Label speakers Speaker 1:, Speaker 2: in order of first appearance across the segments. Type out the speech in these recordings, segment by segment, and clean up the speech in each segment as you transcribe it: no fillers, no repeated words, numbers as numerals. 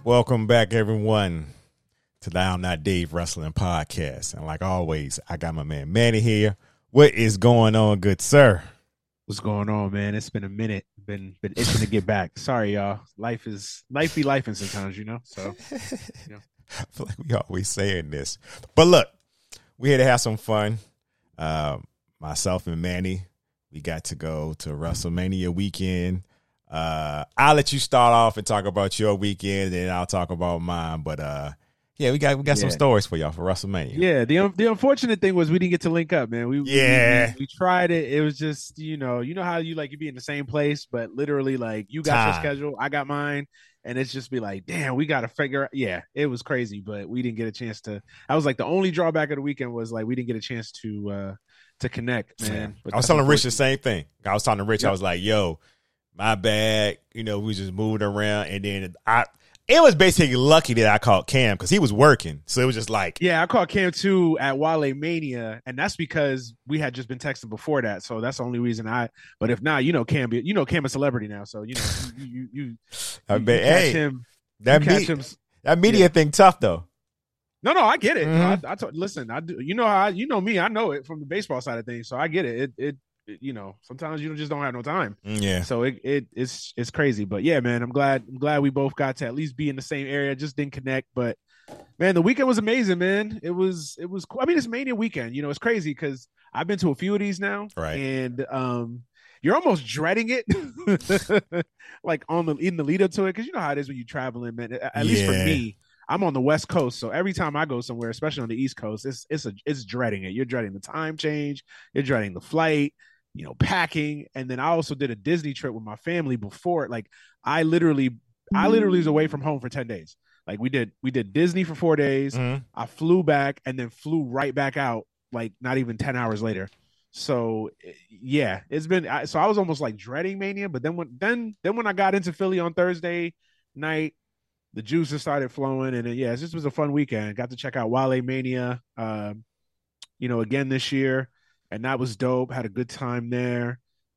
Speaker 1: Welcome back, everyone, to the I'm Not Dave Wrestling Podcast. And like always, I got my man Manny here. What is going on, good sir?
Speaker 2: What's going on, man? It's been a minute. Been itching to get back. Sorry, y'all. Life be lifing sometimes, you know. So, you know.
Speaker 1: I feel like we always saying this, but look, we had to have some fun. Myself and Manny, we got to go to WrestleMania weekend. I'll let you start off and talk about your weekend, and I'll talk about mine. But yeah, we got some stories for y'all for WrestleMania.
Speaker 2: Yeah, the unfortunate thing was we didn't get to link up, man. We tried it. It was just you know how you be in the same place, but literally like you got your schedule, I got mine, and it's just be like, damn, we got to figure. Yeah, it was crazy, but we didn't get a chance to. I was like, the only drawback of the weekend was like we didn't get a chance to connect, man.
Speaker 1: I was telling Rich the same thing. I was talking to Rich. Yep. I was like, yo, my bad. You know, we just moved around, and then it was basically lucky that I called Cam because he was working. So it was just like,
Speaker 2: yeah, I called Cam too at Wale Mania, and that's because we had just been texting before that. So that's the only reason but if not, Cam a celebrity now. So you catch him.
Speaker 1: That media thing tough though.
Speaker 2: No, I get it. Mm-hmm. Listen, I do. You know how you know me. I know it from the baseball side of things, so I get it. It sometimes you just don't have no time.
Speaker 1: Yeah.
Speaker 2: So it's crazy, but yeah, man, I'm glad we both got to at least be in the same area. Just didn't connect, but man, the weekend was amazing, man. It was cool. I mean, it's Mania weekend. It's crazy because I've been to a few of these now,
Speaker 1: right?
Speaker 2: And you're almost dreading it, like in the lead up to it, because you know how it is when you're traveling, man. At least for me. I'm on the West Coast, so every time I go somewhere, especially on the East Coast, it's dreading it. You're dreading the time change, you're dreading the flight, packing, and then I also did a Disney trip with my family before. Like I literally was away from home for 10 days. Like we did Disney for 4 days.
Speaker 1: Mm-hmm.
Speaker 2: I flew back and then flew right back out, like not even 10 hours later. So yeah, it's been. So I was almost like dreading Mania, but then when I got into Philly on Thursday night, the juices started flowing, and this was a fun weekend. Got to check out Wale Mania, again this year, and that was dope. Had a good time there.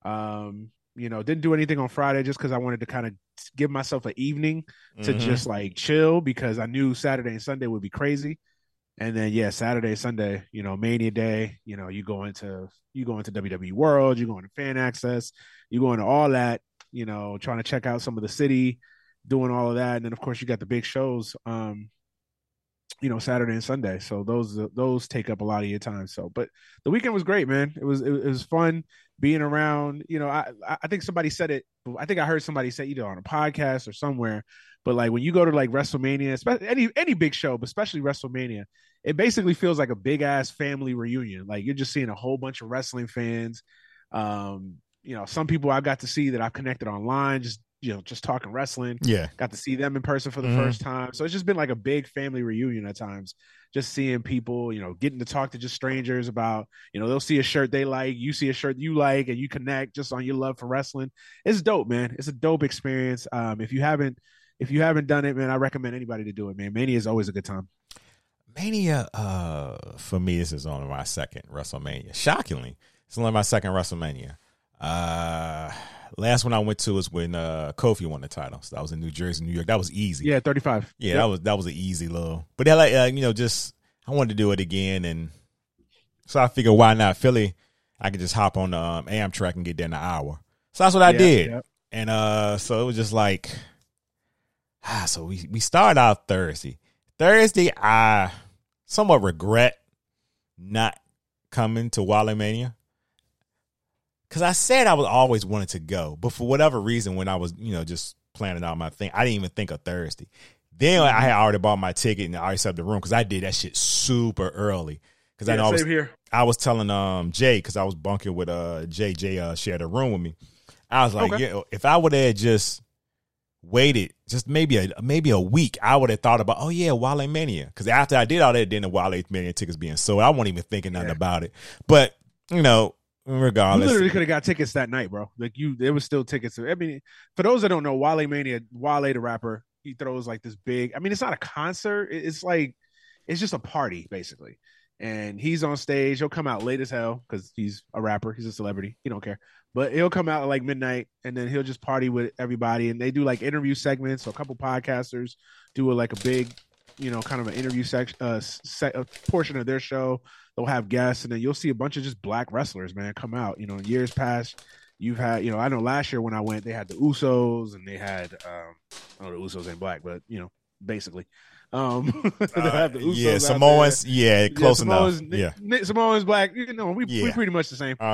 Speaker 2: Didn't do anything on Friday just because I wanted to kind of give myself an evening to just like chill because I knew Saturday and Sunday would be crazy. And then Saturday, Sunday, Mania Day. You go into WWE World, you go into Fan Access, you go into all that. Trying to check out some of the city. Doing all of that, and then of course you got the big shows, Saturday and Sunday. So those take up a lot of your time. So, but the weekend was great, man. It was fun being around. I think somebody said it. I think I heard somebody say either on a podcast or somewhere. But like when you go to like WrestleMania, especially any big show, but especially WrestleMania, it basically feels like a big ass family reunion. Like you're just seeing a whole bunch of wrestling fans. Some people I got to see that I've connected online, just talking wrestling.
Speaker 1: Yeah.
Speaker 2: Got to see them in person for the first time. So it's just been like a big family reunion at times. Just seeing people, getting to talk to just strangers about, they'll see a shirt they like, you see a shirt you like, and you connect just on your love for wrestling. It's dope, man. It's a dope experience. If you haven't done it, man, I recommend anybody to do it, man. Mania is always a good time.
Speaker 1: Mania, for me, this is only my second WrestleMania. Shockingly, it's only my second WrestleMania. Last one I went to was when Kofi won the title. So that was in New Jersey, New York. That was easy.
Speaker 2: Yeah, 35.
Speaker 1: Yeah, yep. that was an easy little. But just I wanted to do it again, and so I figured why not Philly? I could just hop on the Amtrak and get there in an hour. So that's what I did, and so it was just like, so we started out Thursday. I somewhat regret not coming to Wale Mania. Because I said I was always wanted to go, but for whatever reason, when I was, just planning out my thing, I didn't even think of Thursday. Then I had already bought my ticket and I already set up the room because I did that shit super early. Because I know I was telling Jay, because I was bunking with Jay. Jay shared a room with me. I was like, if I would have just waited just maybe a week, I would have thought about, Wale Mania. Because after I did all that, then the Wale Mania tickets being sold, I wasn't even thinking nothing about it. But regardless,
Speaker 2: you literally could have got tickets that night, bro. Like there was still tickets. I mean, for those that don't know, Wale Mania, Wale the rapper, he throws like this big. I mean, it's not a concert. It's just a party basically. And he's on stage. He'll come out late as hell because he's a rapper. He's a celebrity. He don't care. But he'll come out at like midnight, and then he'll just party with everybody. And they do like interview segments. So a couple podcasters do like a big, kind of an interview section, a portion of their show. They'll have guests, and then you'll see a bunch of just black wrestlers, man, come out. In years past, you've had, I know last year when I went, they had the Usos, and they had, I know the Usos ain't black, but basically. They have the Usos
Speaker 1: Samoans, close enough.
Speaker 2: Samoans black, we pretty much the same.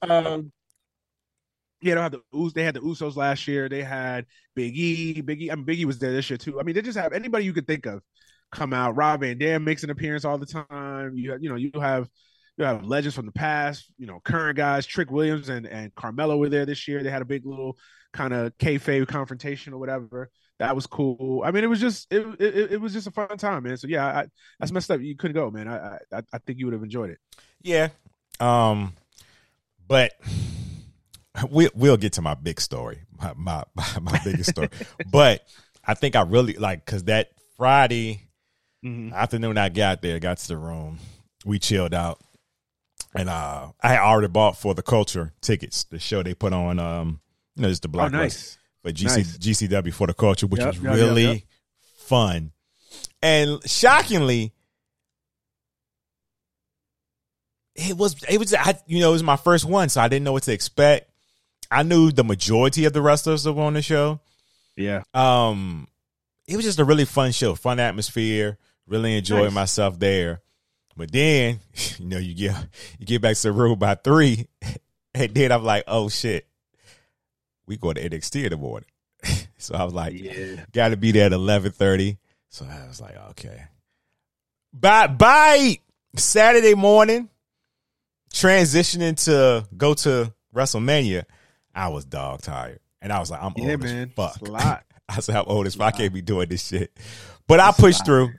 Speaker 2: They had the Usos last year. They had Big E. Big E was there this year too. I mean, they just have anybody you could think of come out. Rob Van Dam makes an appearance all the time. You have legends from the past. Current guys. Trick Williams and Carmelo were there this year. They had a big little kind of kayfabe confrontation or whatever. That was cool. I mean, it was just a fun time, man. So yeah, that's messed up. You couldn't go, man. I think you would have enjoyed it.
Speaker 1: Yeah, but. We'll get to my big story, my biggest story. But I think I really because that Friday afternoon I got there, got to the room, we chilled out, and I had already bought For the Culture tickets, the show they put on, just the Black
Speaker 2: nice.
Speaker 1: But GCW For the Culture, which was really fun, and shockingly. It was my first one, so I didn't know what to expect. I knew the majority of the wrestlers that were on the show.
Speaker 2: Yeah.
Speaker 1: It was just a really fun show, fun atmosphere. Really enjoying myself there. But then, you get back to the room by 3, and then I'm like, oh shit, we go to NXT in the morning. So I was like, got to be there at 11:30. So I was like, okay. By Saturday morning, transitioning to go to WrestleMania, I was dog tired. And I was like, I'm old as fuck.
Speaker 2: It's a lot.
Speaker 1: I said, I'm old as fuck. I can't be doing this shit. But I pushed through.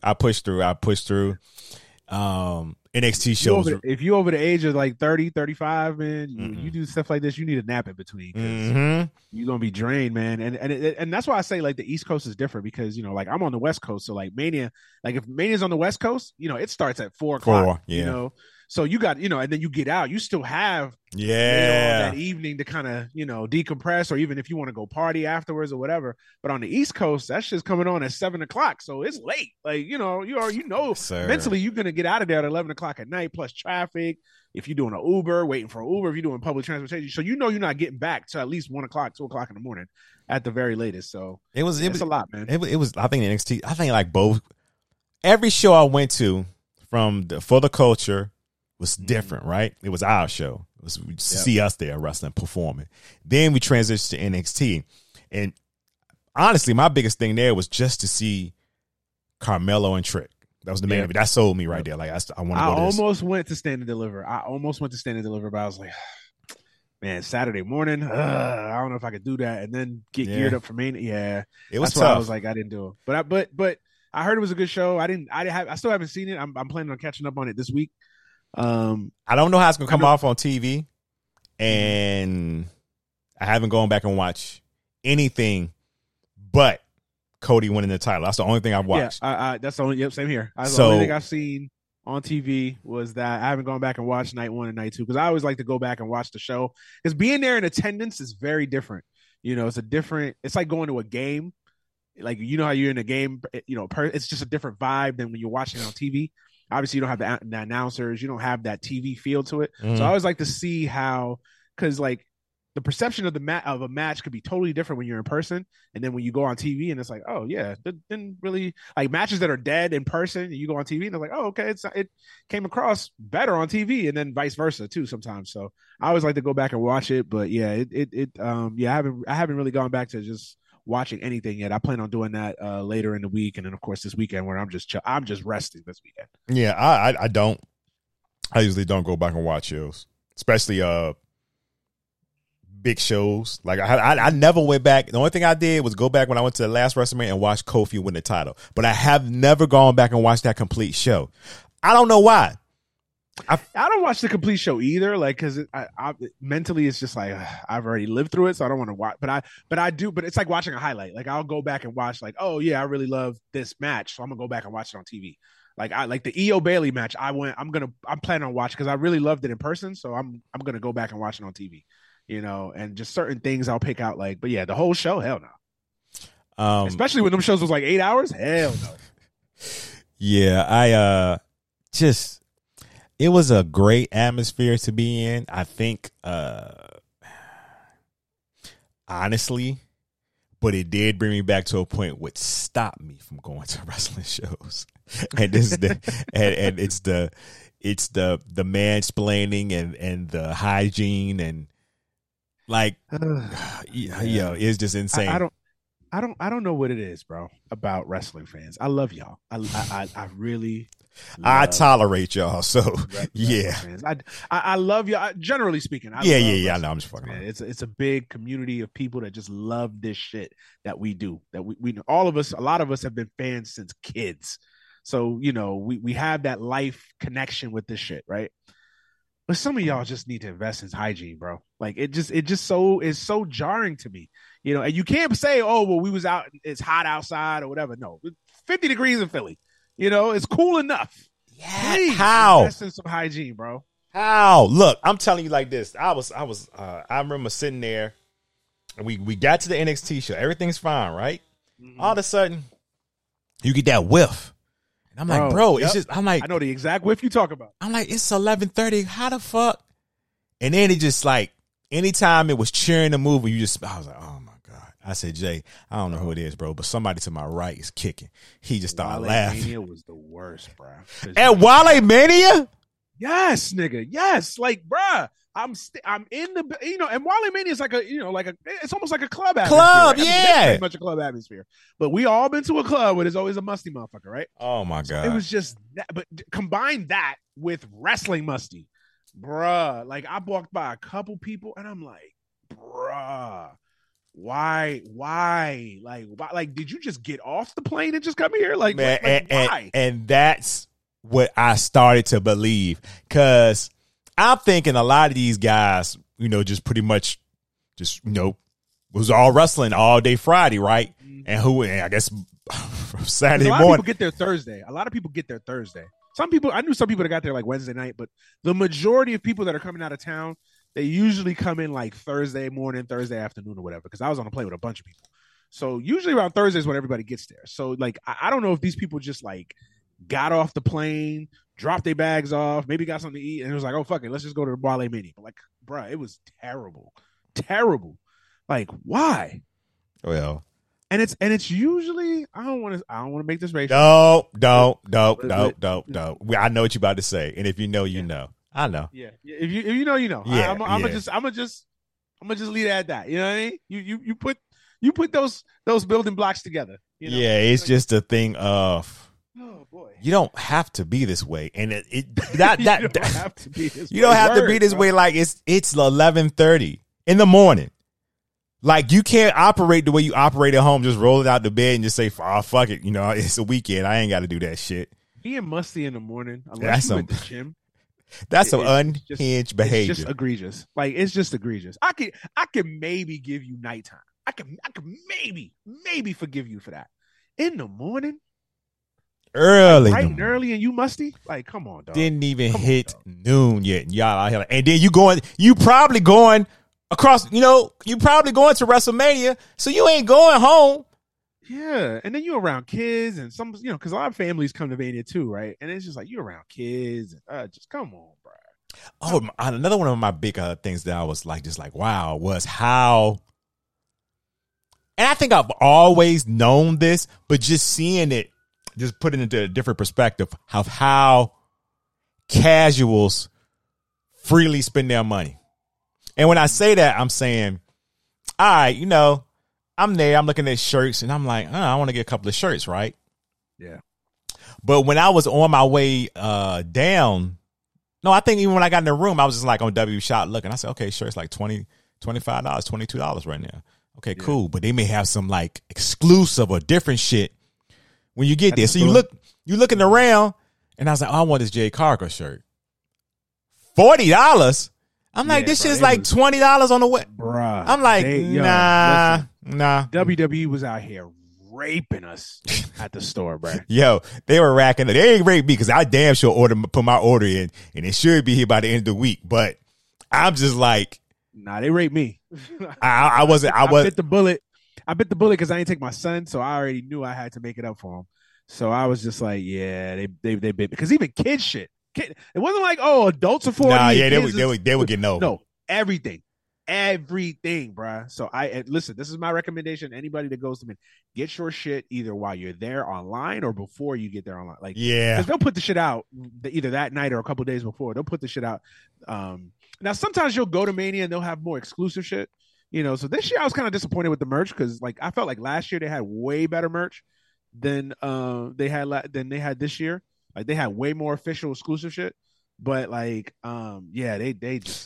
Speaker 1: NXT shows.
Speaker 2: If you over the age of like 30, 35, man, you do stuff like this, you need a nap in between. You're going to be drained, man. And that's why I say like the East Coast is different because, like I'm on the West Coast. So like Mania, like if Mania's on the West Coast, it starts at 4 o'clock, So you got, and then you get out, you still have that evening to kind of, decompress, or even if you want to go party afterwards or whatever. But on the East Coast, that shit's coming on at 7 o'clock. So it's late. Like, mentally you're going to get out of there at 11 o'clock at night, plus traffic. If you're doing an Uber, waiting for an Uber, if you're doing public transportation. So you're not getting back to at least 1 o'clock, 2 o'clock in the morning at the very latest. So it was a lot, man.
Speaker 1: It was, I think NXT, I think like both, every show I went to For the Culture, was different, right? It was our show. It was see us there wrestling, performing. Then we transitioned to NXT. And honestly, my biggest thing there was just to see Carmelo and Trick. That was the main event. That sold me right there. Like, I want to go to this.
Speaker 2: I almost went to Stand and Deliver, but I was like, man, Saturday morning, I don't know if I could do that. And then get geared up for Mania. Yeah.
Speaker 1: It was
Speaker 2: tough.
Speaker 1: Why
Speaker 2: I was like, I didn't do it. But I heard it was a good show. I still haven't seen it. I'm planning on catching up on it this week.
Speaker 1: I don't know how it's gonna come off on TV, and I haven't gone back and watched anything but Cody winning the title. That's the only thing I've watched.
Speaker 2: Yeah, that's the only. Yep, same here. The only thing I've seen on TV was that. I haven't gone back and watched night 1 and night 2 because I always like to go back and watch the show because being there in attendance is very different. It's like going to a game. Like how you're in a game. It's just a different vibe than when you're watching it on TV. Obviously, you don't have the announcers. You don't have that TV feel to it. So I always like to see how, because like the perception of a match could be totally different when you're in person, and then when you go on TV, and it's like, oh yeah, didn't really like matches that are dead in person. And you go on TV, and they're like, oh okay, it came across better on TV, and then vice versa too sometimes. So I always like to go back and watch it, but yeah, I haven't really gone back to just watching anything yet. I plan on doing that later in the week, and then of course this weekend where I'm just resting this weekend.
Speaker 1: Yeah, I don't. I usually don't go back and watch shows, especially big shows. Like I never went back. The only thing I did was go back when I went to the last WrestleMania and watch Kofi win the title. But I have never gone back and watched that complete show. I don't know why.
Speaker 2: I don't watch the complete show either, like because I mentally it's just like I've already lived through it, so I don't want to watch. But I do. But it's like watching a highlight. Like I'll go back and watch. Like, oh yeah, I really love this match, so I'm gonna go back and watch it on TV. Like the EO Bailey match. I'm planning on watching because I really loved it in person, so I'm gonna go back and watch it on TV. and just certain things I'll pick out. Like, but yeah, the whole show, hell no. Especially when them shows was like 8 hours, hell no.
Speaker 1: Yeah, it was a great atmosphere to be in. I think, honestly, but it did bring me back to a point which stopped me from going to wrestling shows. And this is it's the mansplaining and the hygiene and like, it's just insane.
Speaker 2: I don't know what it is, bro, about wrestling fans. I love y'all. I really.
Speaker 1: I tolerate y'all, so yeah.
Speaker 2: I love y'all. Generally speaking,
Speaker 1: I know. I'm just fucking.
Speaker 2: It's a big community of people that just love this shit that we do. That we all of us, a lot of us have been fans since kids. So we have that life connection with this shit, right? But some of y'all just need to invest in hygiene, bro. Like it's so jarring to me, And you can't say, oh well, we was out, it's hot outside or whatever. No, 50 degrees in Philly. It's cool enough.
Speaker 1: Yeah.
Speaker 2: Please
Speaker 1: how?
Speaker 2: invest in some hygiene, bro.
Speaker 1: How? Look, I'm telling you like this. I remember sitting there and we got to the NXT show. Everything's fine, right? Mm-hmm. All of a sudden, you get that whiff. And I'm like, bro, it's just, I'm like,
Speaker 2: I know the exact whiff you talk about.
Speaker 1: I'm like, it's 11:30. How the fuck? And then it just like, anytime it was cheering the movie, I was like, oh my God. I said, Jay, I don't know who it is, bro, but somebody to my right is kicking. He just started laughing.
Speaker 2: Mania was the worst, bro.
Speaker 1: And Wale Mania?
Speaker 2: Yes, nigga. Yes. Like, bruh, I'm in the, and Wale Mania is like it's almost like a club atmosphere.
Speaker 1: Club,
Speaker 2: right?
Speaker 1: yeah.
Speaker 2: Pretty much a club atmosphere. But we all been to a club where there's always a musty motherfucker, right?
Speaker 1: Oh my God.
Speaker 2: So it was just that, but combine that with wrestling musty, bruh. Like I walked by a couple people and I'm like, bruh, why? Like, did you just get off the plane and just come here? Like,
Speaker 1: man,
Speaker 2: why?
Speaker 1: And that's what I started to believe, because I'm thinking a lot of these guys, just pretty much was all wrestling all day Friday, right? Mm-hmm. And I guess Saturday morning.
Speaker 2: A lot of people get there Thursday. I knew some people that got there like Wednesday night, but the majority of people that are coming out of town, they usually come in like Thursday morning, Thursday afternoon or whatever, because I was on a plane with a bunch of people. So usually around Thursday is when everybody gets there. So like, I don't know if these people just like got off the plane, dropped their bags off, maybe got something to eat, and it was like, oh, fuck it, let's just go to the Wale Mania. But like, bruh, it was terrible. Like, why?
Speaker 1: Well,
Speaker 2: and it's usually, I don't want to make this racial.
Speaker 1: Don't. I know what you're about to say, and if you know, you know. I know.
Speaker 2: Yeah. If you know, you know.
Speaker 1: Yeah,
Speaker 2: I'm gonna just leave it at that. You know what I mean? You put those building blocks together.
Speaker 1: Yeah, it's just a thing of,
Speaker 2: oh boy,
Speaker 1: you don't have to be this way, and you
Speaker 2: don't have to be this.
Speaker 1: You don't have to be this way. Like it's 11:30 in the morning. Like you can't operate the way you operate at home. Just roll it out the bed and just say, "Oh, fuck it." It's a weekend. I ain't got to do that shit.
Speaker 2: Being musty in the morning, unless you at the gym.
Speaker 1: That's some unhinged behavior.
Speaker 2: It's just egregious. Like it's just egregious. I can maybe give you nighttime. I can maybe forgive you for that. In the morning,
Speaker 1: early,
Speaker 2: bright and early, and you musty. Like, come on, dog.
Speaker 1: Didn't even hit noon yet, and y'all out here. And then you probably going across. You probably going to WrestleMania, so you ain't going home.
Speaker 2: Yeah, and then you around kids and some, because a lot of families come to Mania too, right? And it's just like you around kids. Just come on, bro.
Speaker 1: Oh, another one of my big things that I was like, just like, wow, was how. And I think I've always known this, but just seeing it, just put it into a different perspective of how casuals freely spend their money. And when I say that, I'm saying, all right, I'm there, I'm looking at shirts, and I'm like, I want to get a couple of shirts, right?
Speaker 2: Yeah.
Speaker 1: But when I was on my way down, no, I think even when I got in the room, I was just like on W Shop looking. I said, okay, shirts like $20, $25, $22 right now. Okay, cool. But they may have some like exclusive or different shit when you get there. So you looking around, and I was like, oh, I want this Jay Cargill shirt. $40? I'm like, this shit's like $20 on the way.
Speaker 2: Bruh.
Speaker 1: I'm like, nah.
Speaker 2: WWE was out here raping us at the store, bro.
Speaker 1: Yo, they were racking it. They ain't raping me because I damn sure put my order in, and it should be here by the end of the week. But I'm just like,
Speaker 2: Nah, they raped me.
Speaker 1: I wasn't. I was.
Speaker 2: bit the bullet. I bit the bullet because I didn't take my son, so I already knew I had to make it up for him. So I was just like, yeah, they bit because even kid shit. It wasn't like, oh, adults are 40.
Speaker 1: Nah, yeah, they would get over.
Speaker 2: No, everything, bruh. So listen. This is my recommendation. Anybody that goes to me, get your shit either while you're there online or before you get there online. Like,
Speaker 1: yeah,
Speaker 2: because they'll put the shit out either that night or a couple days before. They'll put the shit out. Now sometimes you'll go to Mania and they'll have more exclusive shit. So this year I was kind of disappointed with the merch because like I felt like last year they had way better merch than they had this year. Like they had way more official exclusive shit. But like, yeah, they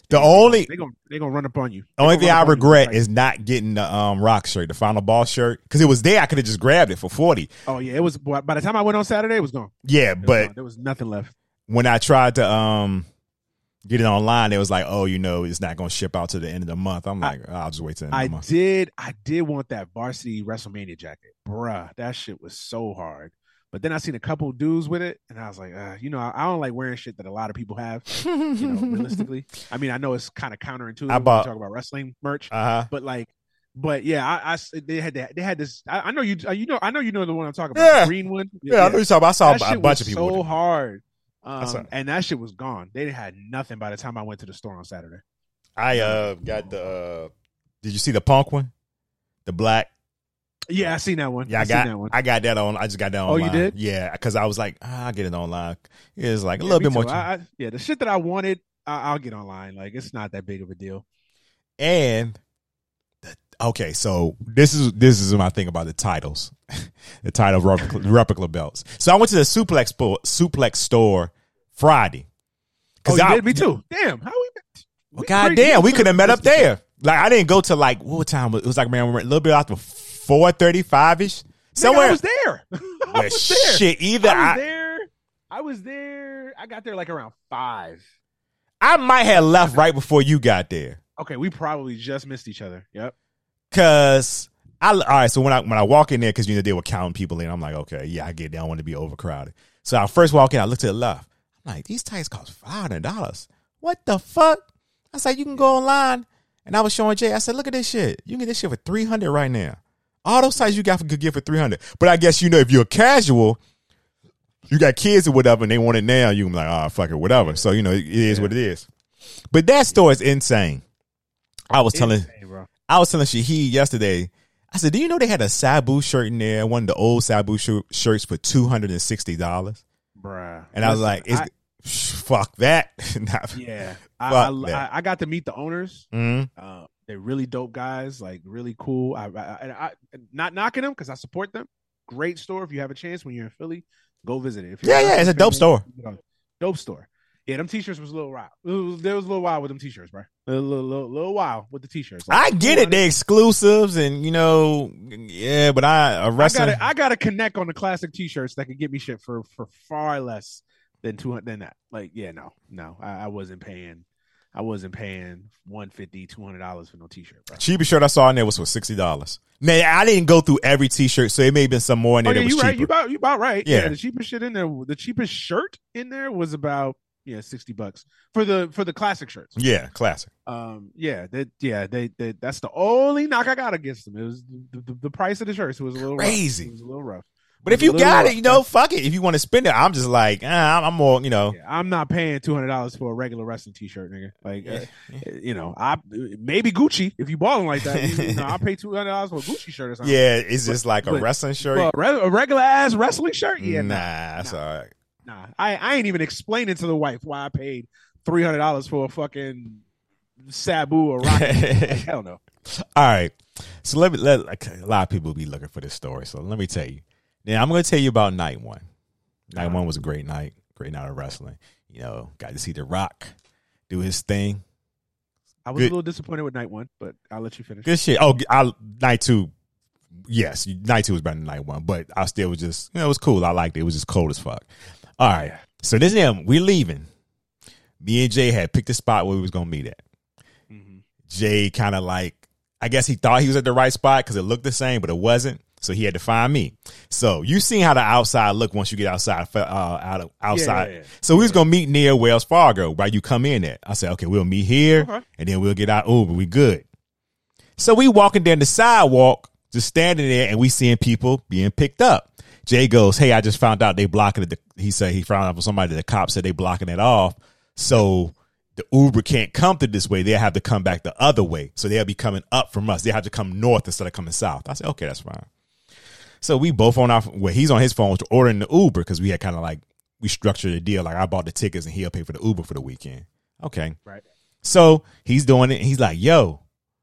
Speaker 2: gonna run up on you.
Speaker 1: The only thing I regret is not getting the Rock shirt, the Final Boss shirt, because it was there. I could have just grabbed it for $40.
Speaker 2: Oh yeah, it was. By the time I went on Saturday, it was gone.
Speaker 1: Yeah, but
Speaker 2: there was nothing left.
Speaker 1: When I tried to get it online, it was like, oh, it's not going to ship out to the end of the month. I'm like, I'll just wait till the end of the month.
Speaker 2: I did want that varsity WrestleMania jacket. Bruh, that shit was so hard. But then I seen a couple dudes with it, and I was like, I don't like wearing shit that a lot of people have, realistically. I mean, I know it's kind of counterintuitive when you talk about wrestling merch, but yeah, they had this. I know you know the one I'm talking about, the green one.
Speaker 1: Yeah, I know you're talking about. I saw a bunch of people.
Speaker 2: So hard. And that shit was gone. They had nothing by the time I went to the store on Saturday.
Speaker 1: I got the. Did you see the Punk one? The black.
Speaker 2: Yeah, I seen that one.
Speaker 1: Yeah, I got that on. I just got that online.
Speaker 2: Oh, you did?
Speaker 1: Yeah, because I was like, I'll get it online. It's like a little bit more.
Speaker 2: The shit that I wanted, I'll get online. Like it's not that big of a deal.
Speaker 1: And okay, so this is my thing about the titles, the title replica belts. So I went to the Suplex store Friday.
Speaker 2: Oh, you did? Me too. Damn, how we?
Speaker 1: Goddamn, we could have met up there. Like I didn't go to like what time? It was like a little bit after 4:35ish. Somewhere
Speaker 2: I was there. I was there.
Speaker 1: Shit, either
Speaker 2: I was there. I got there like around 5.
Speaker 1: I might have left right before you got there.
Speaker 2: Okay, we probably just missed each other. Yep.
Speaker 1: Cause all right. So when I walk in there, because they were counting people in, I'm like, okay, yeah, I get it. I don't want to be overcrowded. So I first walk in, I look to the left. I'm like, these tights cost $500. What the fuck? I said, you can go online, and I was showing Jay. I said, look at this shit. You can get this shit for $300 right now. All those tights you could get for $300. But I guess if you're a casual, you got kids or whatever, and they want it now. You can be like, oh fuck it, whatever. So it is what it is. But that store is insane. I was telling Shahid yesterday. I said, do you know they had a Sabu shirt in there? One of the old Sabu shirts for $260.
Speaker 2: Bruh.
Speaker 1: And I was like, fuck that.
Speaker 2: Yeah. I got to meet the owners.
Speaker 1: Mm-hmm.
Speaker 2: They're really dope guys, like really cool. I not knocking them because I support them. Great store. If you have a chance when you're in Philly, go visit it.
Speaker 1: It's a dope store.
Speaker 2: Dope store. Yeah, them t-shirts was a little wild. There was a little wild with them t-shirts, bro. A little wild with the t-shirts. Like,
Speaker 1: I get it, they exclusives, and yeah, but I
Speaker 2: got to connect on the classic t-shirts that could get me shit for far less than that. Like, yeah, no, I wasn't paying $150, $200 for no t-shirt, bro.
Speaker 1: Cheapest shirt I saw in there was for $60. Man, I didn't go through every t-shirt, so it may have been some more in there that was cheaper.
Speaker 2: Right. You about right.
Speaker 1: Yeah,
Speaker 2: the cheapest shit in there, the cheapest shirt in there was about $60 for the classic shirts.
Speaker 1: Yeah, classic.
Speaker 2: That's the only knock I got against them. It was the price of the shirts was a little
Speaker 1: crazy.
Speaker 2: Rough. It was a little rough.
Speaker 1: But if you got it, fuck it. If you want to spend it, I'm just like, I'm more,
Speaker 2: Yeah, I'm not paying $200 for a regular wrestling t-shirt, nigga. Like, I maybe Gucci if you balling like that. I'll pay $200 for a Gucci shirt or something.
Speaker 1: Yeah, it's just like a wrestling shirt.
Speaker 2: A regular ass wrestling shirt. Yeah,
Speaker 1: nah, that's all right.
Speaker 2: Nah, I ain't even explaining to the wife why I paid $300 for a fucking Sabu or Rocky. Hell no.
Speaker 1: All right, so let a lot of people be looking for this story. So let me tell you. Now I'm going to tell you about night one. Night one was a great night of wrestling. Got to see The Rock do his thing.
Speaker 2: I was a little disappointed with night one, but I'll let you finish.
Speaker 1: Good shit. Night two. Yes, night two was better than night one, but I still was just, it was cool. I liked it. It was just cold as fuck. All right. So this is we're leaving. Me and Jay had picked a spot where we was going to meet at. Mm-hmm. Jay kind of like, I guess he thought he was at the right spot because it looked the same, but it wasn't. So he had to find me. So you seen how the outside look once you get outside. Outside.
Speaker 2: Yeah.
Speaker 1: So we was gonna meet near Wells Fargo, right? You come in at. I said, okay, we'll meet here, and then we'll get our Uber. We good. So we walking down the sidewalk, just standing there, and we seeing people being picked up. Jay goes, hey, I just found out they blocking it. He said he found out from somebody that the cops said they blocking it off. So the Uber can't come through this way. They'll have to come back the other way. So they'll be coming up from us. They have to come north instead of coming south. I said, okay, that's fine. So we both he's on his phone ordering the Uber because we had kind of like, we structured a deal. Like I bought the tickets and he'll pay for the Uber for the weekend. Okay.
Speaker 2: Right. So
Speaker 1: he's doing it. He's like, yo,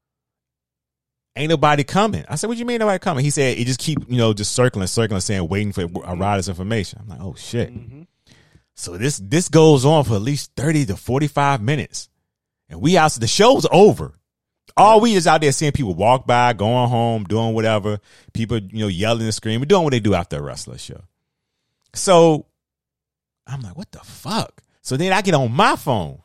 Speaker 1: ain't nobody coming. I said, what you mean nobody coming? He said, it just keep, just circling, saying, waiting for a rider's information. I'm like, oh shit. Mm-hmm. So this goes on for at least 30 to 45 minutes. And the show's over. All we is out there seeing people walk by, going home, doing whatever. People, yelling and screaming, doing what they do after a wrestler show. So I'm like, what the fuck? So then I get on my phone.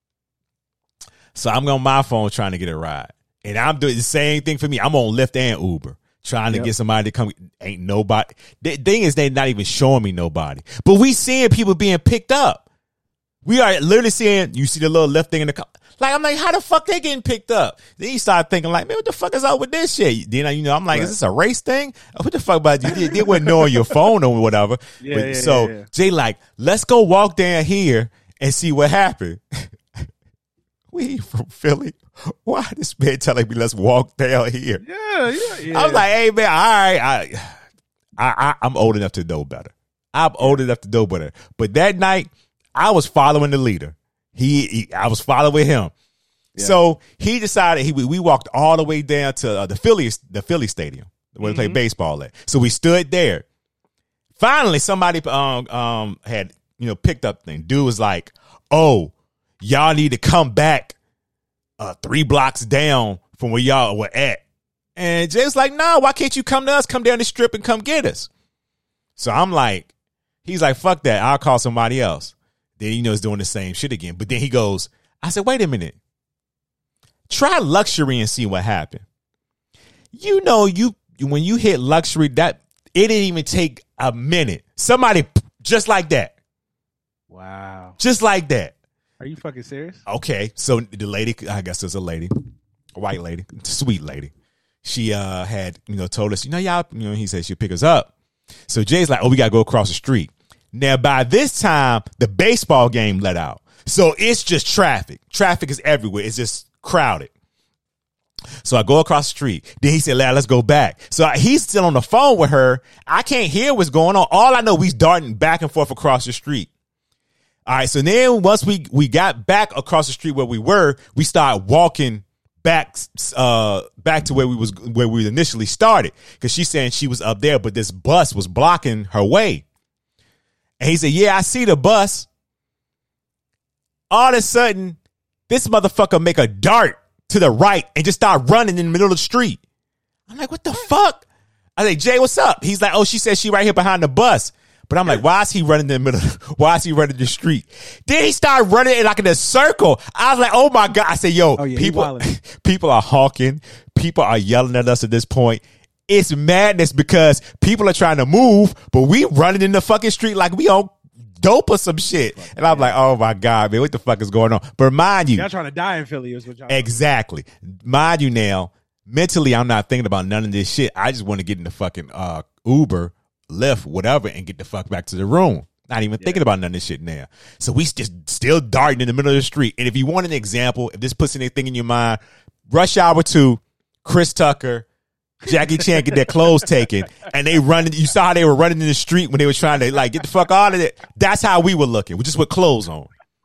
Speaker 1: So I'm on my phone trying to get a ride. And I'm doing the same thing for me. I'm on Lyft and Uber trying to get somebody to come. Ain't nobody. The thing is, they're not even showing me nobody. But we seeing people being picked up. We are literally seeing, you see the little Lyft thing in the car. Like, I'm like, how the fuck they getting picked up? Then you start thinking like, man, what the fuck is up with this shit? Then, I'm like, is this a race thing? What the fuck about you? They wouldn't know on your phone or whatever. So Jay like, let's go walk down here and see what happened. We from Philly. Why this man telling me let's walk down here?
Speaker 2: Yeah.
Speaker 1: I was like, hey man, all right, I'm old enough to know better. But that night, I was following the leader. I was following him. Yeah. So he decided we walked all the way down to the Philly stadium where they play baseball at. So we stood there. Finally, somebody had picked up thing. Dude was like, oh, y'all need to come back 3 blocks down from where y'all were at. And Jay's like, no, why can't you come to us? Come down the strip and come get us. So I'm like, he's like, fuck that. I'll call somebody else. Then, he's doing the same shit again. But then he goes, I said, wait a minute. Try luxury and see what happened. When you hit luxury, that it didn't even take a minute. Somebody just like that.
Speaker 2: Wow.
Speaker 1: Just like that.
Speaker 2: Are you fucking serious?
Speaker 1: Okay, so the lady, I guess it's a lady, a white lady, sweet lady. She had, told us, y'all, he said she'd pick us up. So Jay's like, oh, we got to go across the street. Now, by this time, the baseball game let out. So it's just traffic. Traffic is everywhere. It's just crowded. So I go across the street. Then he said, let's go back. So he's still on the phone with her. I can't hear what's going on. All I know, we's darting back and forth across the street. All right, so then once we got back across the street where we were, we started walking back to where we initially started, because she's saying she was up there, but this bus was blocking her way. And he said, yeah, I see the bus. All of a sudden, this motherfucker make a dart to the right and just start running in the middle of the street. I'm like, what the fuck? I say, Jay, what's up? He's like, oh, she said she right here behind the bus. But I'm like, why is he running in the middle? Why is he running the street? Then he started running in a circle. I was like, oh my God. I said, yo, people are honking. People are yelling at us at this point. It's madness because people are trying to move, but we running in the fucking street like we on dope or some shit. And I'm like, oh my God, man, what the fuck is going on? But mind you,
Speaker 2: y'all trying to die in Philly is what y'all
Speaker 1: exactly. Mind you now, mentally, I'm not thinking about none of this shit. I just want to get in the fucking Uber, Lyft, whatever, and get the fuck back to the room. Not even thinking about none of this shit now. So we just still darting in the middle of the street. And if you want an example, if this puts anything in your mind, Rush Hour 2, Chris Tucker, Jackie Chan get their clothes taken, and they running. You saw how they were running in the street when they were trying to get the fuck out of it. That's how we were looking. We just with clothes on.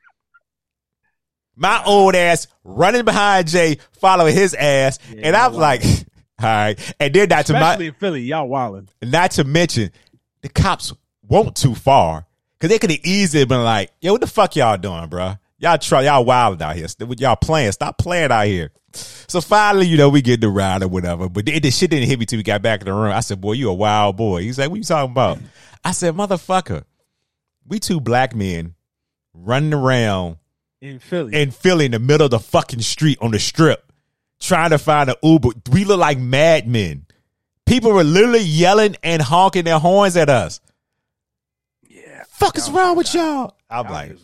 Speaker 1: My old ass running behind Jay, following his ass, and I was like, all right. And then
Speaker 2: especially in Philly, y'all wilding.
Speaker 1: Not to mention, the cops won't too far, because they could have easily been like, yo, what the fuck y'all doing, bro? Y'all wilding out here. Y'all playing. Stop playing out here. So finally, we get the ride or whatever. But the shit didn't hit me till we got back in the room. I said, boy, you a wild boy. He's like, what you talking about? I said, motherfucker, we 2 black men running around
Speaker 2: in Philly
Speaker 1: in the middle of the fucking street on the strip trying to find an Uber. We look like madmen. People were literally yelling and honking their horns at us.
Speaker 2: Yeah.
Speaker 1: Fuck is wrong with y'all? I'm like,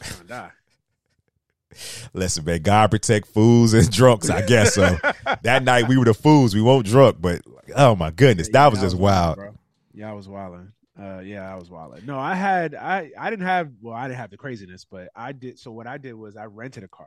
Speaker 1: listen, man, God protect fools and drunks, I guess. So that night we were the fools. We weren't drunk, but oh my goodness, that was just wild.
Speaker 2: Bro. Yeah, I was wilding. I was wilding. No, I didn't have the craziness, but I did. So what I did was I rented a car.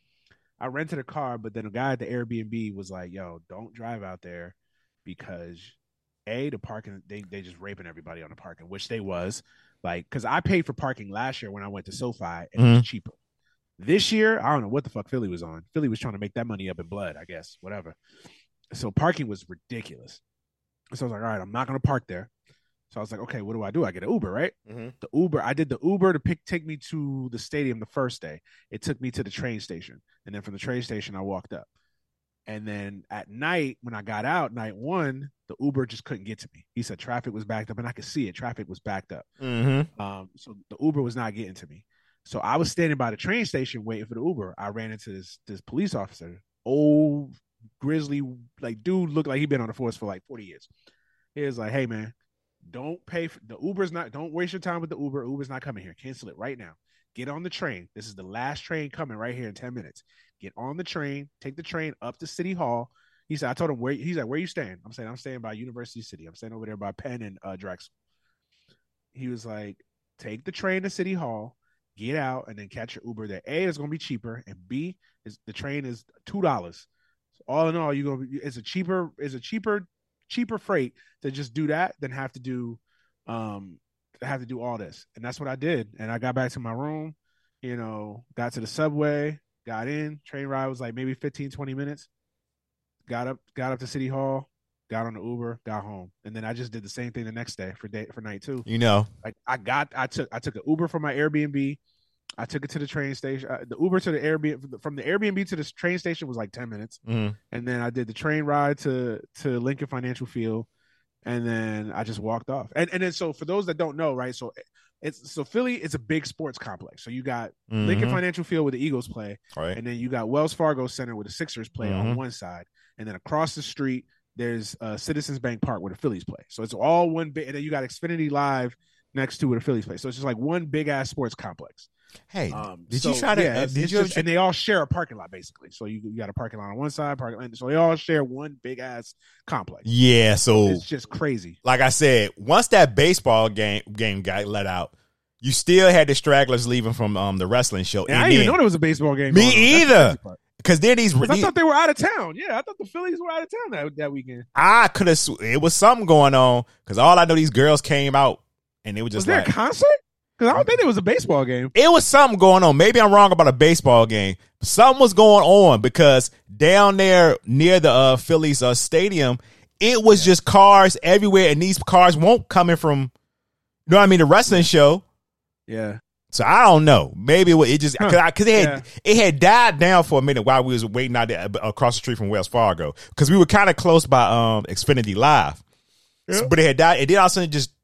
Speaker 2: But then a guy at the Airbnb was like, yo, don't drive out there because the parking, they just raping everybody on the parking, which they was like, because I paid for parking last year when I went to SoFi and it was cheaper. This year, I don't know what the fuck Philly was on. Philly was trying to make that money up in blood, I guess, whatever. So parking was ridiculous. So I was like, all right, I'm not going to park there. So I was like, okay, what do? I get an Uber, right? I did the Uber to take me to the stadium the first day. It took me to the train station. And then from the train station, I walked up. And then at night, when I got out, night one, the Uber just couldn't get to me. He said traffic was backed up, and I could see it. Traffic was backed up. So the Uber was not getting to me. So I was standing by the train station waiting for the Uber. I ran into this police officer, old grizzly, like dude, looked like he'd been on the force for like 40 years. He was like, hey, man, don't pay for the Uber's not, don't waste your time with the Uber. Uber's not coming here. Cancel it right now. Get on the train. This is the last train coming right here in 10 minutes. Get on the train, take the train up to City Hall. He said, I told him, he's like, where are you staying? I'm saying, I'm staying by University City. I'm staying over there by Penn and Drexel. He was like, take the train to City Hall, get out, and then catch your Uber there. A, it's going to be cheaper, and B, is the train is $2. So all in all, it's a cheaper freight to just do that than have to do all this. And that's what I did. And I got back to my room, got to the subway, got in. Train ride was like maybe 15, 20 minutes. Got up to City Hall, got on the Uber, got home. And then I just did the same thing the next day for night two. Like I took an Uber from my Airbnb. I took it to the train station. The Uber to the Airbnb, from the Airbnb to the train station was like 10 minutes. And then I did the train ride to Lincoln Financial Field. And then I just walked off. And then, so for those that don't know, right? So Philly is a big sports complex. So you got Lincoln Financial Field where the Eagles play.
Speaker 1: Right.
Speaker 2: And then you got Wells Fargo Center where the Sixers play on one side. And then across the street, there's Citizens Bank Park where the Phillies play. So it's all one big, and then you got Xfinity Live next to where the Phillies play. So it's just like one big ass sports complex.
Speaker 1: Hey, did you try to?
Speaker 2: Yeah, and they all share a parking lot basically. So you got a parking lot on one side, so they all share one big ass complex.
Speaker 1: Yeah, so
Speaker 2: it's just crazy.
Speaker 1: Like I said, once that baseball game got let out, you still had the stragglers leaving from the wrestling show.
Speaker 2: And I didn't even know there was a baseball game.
Speaker 1: Me either. Because then I
Speaker 2: thought they were out of town. Yeah, I thought the Phillies were out of town that weekend.
Speaker 1: I could have. It was something going on because all I know, these girls came out and they were just
Speaker 2: was there a concert? Because I don't think it was a baseball game.
Speaker 1: It was something going on. Maybe I'm wrong about a baseball game. Something was going on because down there near the Phillies stadium, it was just cars everywhere, and these cars won't coming from, you know what I mean, the wrestling show.
Speaker 2: Yeah.
Speaker 1: So I don't know. Maybe it just because it had died down for a minute while we was waiting out there across the street from Wells Fargo because we were kind of close by Xfinity Live.
Speaker 2: Yep.
Speaker 1: But it had died. It did all of a sudden just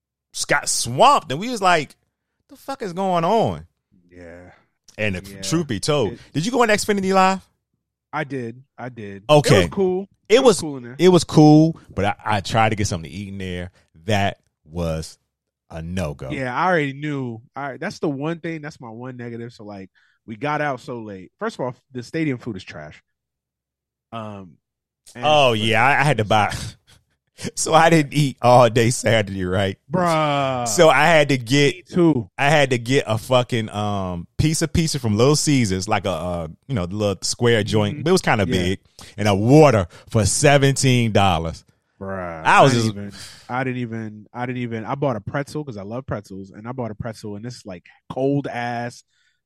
Speaker 1: got swamped, and we was like, "The fuck is going on?"
Speaker 2: Yeah.
Speaker 1: And the truth be told, did you go on Xfinity Live?
Speaker 2: I did.
Speaker 1: Okay,
Speaker 2: it was cool.
Speaker 1: It was
Speaker 2: cool in there.
Speaker 1: It was cool, but I tried to get something to eat in there. That was a no-go.
Speaker 2: Yeah, I already knew. All right, that's the one thing. That's my one negative. So, like, we got out so late. First of all, the stadium food is trash.
Speaker 1: I had to buy. So I didn't eat all day Saturday, right?
Speaker 2: Bruh.
Speaker 1: So I had to get
Speaker 2: I
Speaker 1: had to get a fucking pizza from Little Caesars, like a the little square joint. But it was kind of big, and a water for $17.
Speaker 2: Bruh.
Speaker 1: I
Speaker 2: bought a pretzel because I love pretzels, and I bought a pretzel, and this like cold ass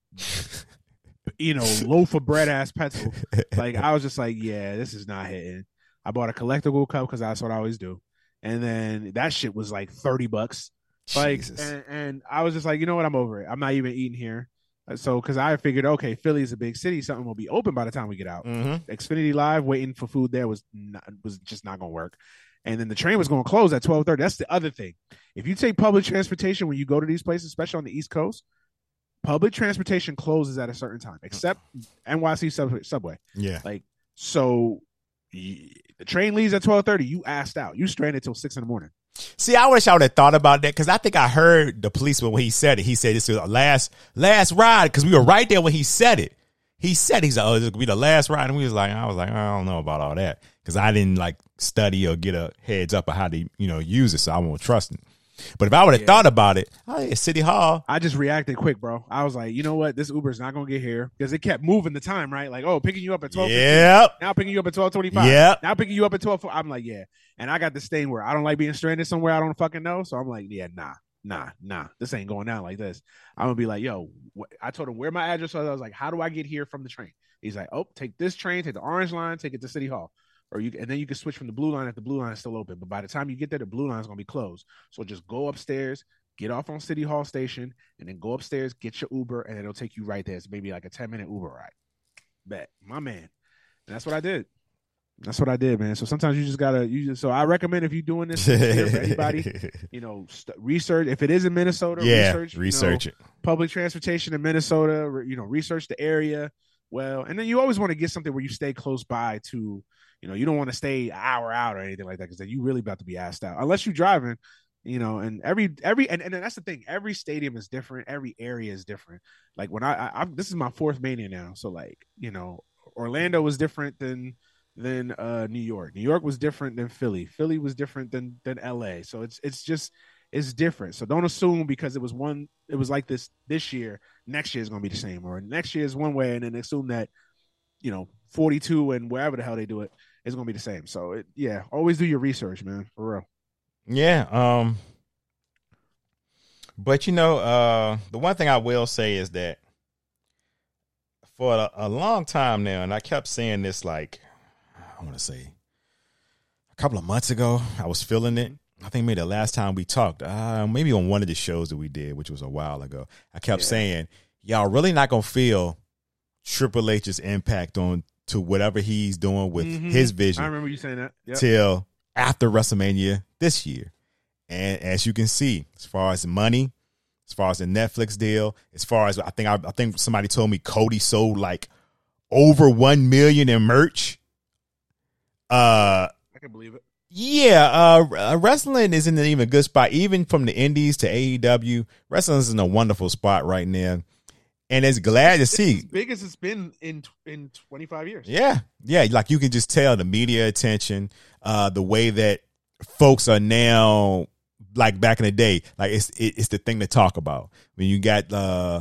Speaker 2: loaf of bread ass pretzel. Like, I was just like, yeah, this is not hitting. I bought a collectible cup because that's what I always do. And then that shit was like $30. Like, and I was just like, you know what? I'm over it. I'm not even eating here. So, because I figured, okay, Philly is a big city. Something will be open by the time we get out. Xfinity Live, waiting for food there was just not going to work. And then the train was going to close at 12:30. That's the other thing. If you take public transportation when you go to these places, especially on the East Coast, public transportation closes at a certain time, except NYC subway.
Speaker 1: Yeah.
Speaker 2: Like, so The train leaves at 12:30. You assed out. You stranded till 6 a.m.
Speaker 1: See, I wish I would have thought about that because I think I heard the policeman when he said it. He said this is the last ride because we were right there when he said it. He's like, oh, this is gonna be the last ride, and I was like, I don't know about all that because I didn't like study or get a heads up of how to use it, so I won't trust it. But if I would have thought about it, City Hall.
Speaker 2: I just reacted quick, bro. I was like, you know what? This Uber's not gonna get here because it kept moving the time, right? Like, picking you up at 12:15.
Speaker 1: Yep.
Speaker 2: Now picking you up at 12:25.
Speaker 1: Yep.
Speaker 2: Now picking you up at 12. I'm like, yeah. And I got this thing where I don't like being stranded somewhere I don't fucking know. So I'm like, yeah, nah. This ain't going down like this. I'm gonna be like, yo. I told him where my address was. I was like, how do I get here from the train? He's like, take this train, take the orange line, take it to City Hall. And then you can switch from the blue line if the blue line is still open. But by the time you get there, the blue line is going to be closed. So just go upstairs, get off on City Hall Station, and then go upstairs, get your Uber, and it'll take you right there. It's maybe like a 10-minute Uber ride. Bet. My man. And that's what I did. Man. So sometimes you just got to, so I recommend if you're doing this for anybody, research. If it is in Minnesota, research
Speaker 1: it.
Speaker 2: Public transportation in Minnesota, research the area. Well, and then you always want to get something where you stay close by to, you don't want to stay an hour out or anything like that because then you really about to be asked out unless you're driving, and and that's the thing. Every stadium is different. Every area is different. Like when I this is my fourth Mania now. So like, Orlando was different than New York. New York was different than Philly. Philly was different than LA. So it's different. So don't assume because it was like this year, next year is going to be the same, or next year is one way, and then assume that, 42 and wherever the hell they do it is going to be the same. So always do your research, man, for real.
Speaker 1: Yeah. But the one thing I will say is that for a long time now, and I kept saying this, like, I want to say a couple of months ago, I was feeling it. I think maybe the last time we talked, maybe on one of the shows that we did, which was a while ago, I kept saying, y'all really not going to feel Triple H's impact to whatever he's doing with his vision.
Speaker 2: I remember you saying that. Yep.
Speaker 1: Till after WrestleMania this year. And as you can see, as far as money, as far as the Netflix deal, as far as I think somebody told me Cody sold like over 1 million in merch.
Speaker 2: I can believe it.
Speaker 1: Yeah, wrestling is in an even good spot. Even from the indies to AEW, wrestling is in a wonderful spot right now. And it's glad to see.
Speaker 2: As big as it's been in 25 years.
Speaker 1: Yeah. Like you can just tell the media attention, the way that folks are now, like back in the day, like it's the thing to talk about. When you got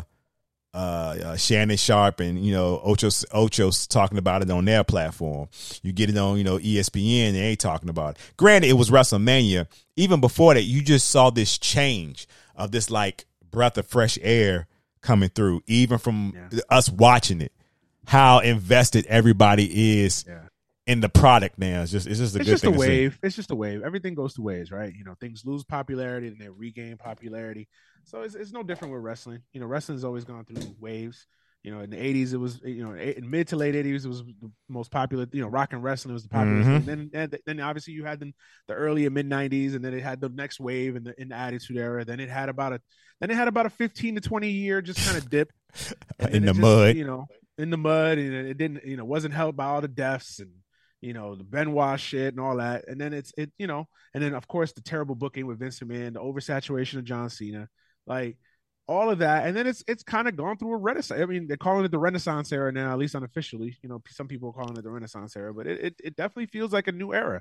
Speaker 1: Shannon Sharp and Ocho's talking about it on their platform. You get it on ESPN, they ain't talking about it. Granted, it was WrestleMania. Even before that, you just saw this change of this like breath of fresh air coming through, even from us watching it. How invested everybody is in the product now. It's just a good thing.
Speaker 2: It's just a wave. Everything goes to waves, right? Things lose popularity and they regain popularity. So it's no different with wrestling. Wrestling's always gone through waves. In the 80s, it was, in mid to late 80s, it was the most popular, rock and wrestling was the popular. And then obviously you had the early and mid 90s, and then it had the next wave in the Attitude Era. Then it had about a 15 to 20 year just kind of dip
Speaker 1: in the mud,
Speaker 2: in the mud. And it didn't, wasn't helped by all the deaths and, the Benoit shit and all that. And then and then of course the terrible booking with Vince McMahon, the oversaturation of John Cena, like all of that. And then it's kind of gone through a renaissance. I mean, they're calling it the Renaissance era now, at least unofficially. Some people are calling it the Renaissance era, but it definitely feels like a new era.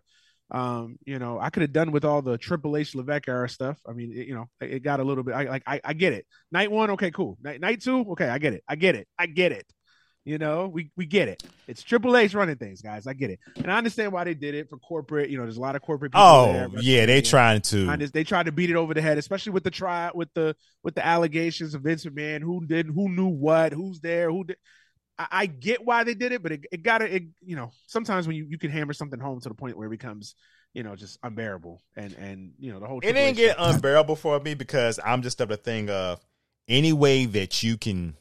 Speaker 2: I could have done with all the Triple H Levesque era stuff. I mean, it got a little bit. I get it. Night one, okay, cool. Night two, okay, I get it. We get it. It's Triple H running things, guys. I get it, and I understand why they did it for corporate. There's a lot of corporate people there.
Speaker 1: They trying to.
Speaker 2: They tried to beat it over the head, especially with the allegations of Vince McMahon, who knew what, who's there, who did. I get why they did it, but it gotta, sometimes when you can hammer something home to the point where it becomes, just unbearable, and the whole.
Speaker 1: It didn't get unbearable for me because I'm just of the thing of any way that you can.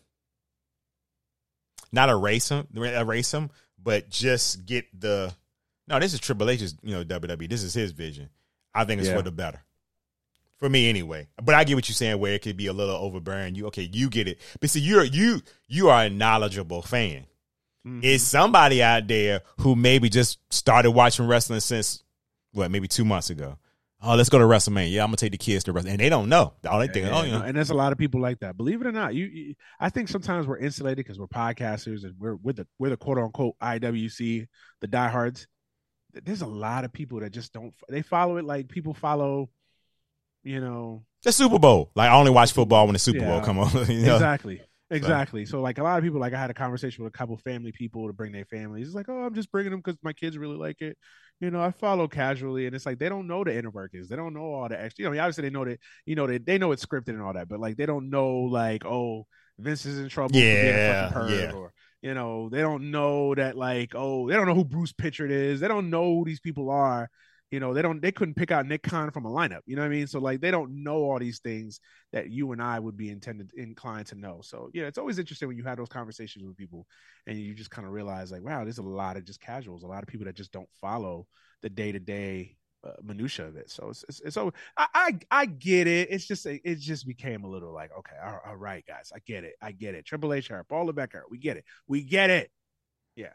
Speaker 1: Not erase him, but just get this is Triple H's, WWE. This is his vision. I think it's for the better. For me anyway. But I get what you're saying where it could be a little overbearing. You get it. But see, you are a knowledgeable fan. It's somebody out there who maybe just started watching wrestling since, maybe 2 months ago. Oh, let's go to WrestleMania. Yeah, I'm going to take the kids to wrestling. And they don't know. All they think,
Speaker 2: And there's a lot of people like that. Believe it or not, I think sometimes we're insulated because we're podcasters and we're the quote unquote IWC, the diehards. There's a lot of people that just don't. They follow it like people follow, the
Speaker 1: Super Bowl. Like, I only watch football when the Super Bowl come on.
Speaker 2: Exactly. So like a lot of people, like I had a conversation with a couple family people to bring their families. It's like, oh, I'm just bringing them because my kids really like it. I follow casually, and it's like they don't know the inner workings. They don't know all the extra. Obviously they know that, they know it's scripted and all that, but like they don't know like, oh, Vince is in trouble for being a fucking perv, or they don't know that like, oh, they don't know who Bruce Pitchard is. They don't know who these people are. They couldn't pick out Nick Khan from a lineup. You know what I mean? So like they don't know all these things that you and I would be inclined to know. So yeah, it's always interesting when you have those conversations with people and you just kind of realize like, wow, there's a lot of just casuals, a lot of people that just don't follow the day-to-day minutia of it. So it's I get it. It's just it just became a little like, okay, all right, guys, I get it. Triple H, Paul Levesque, we get it. Yeah.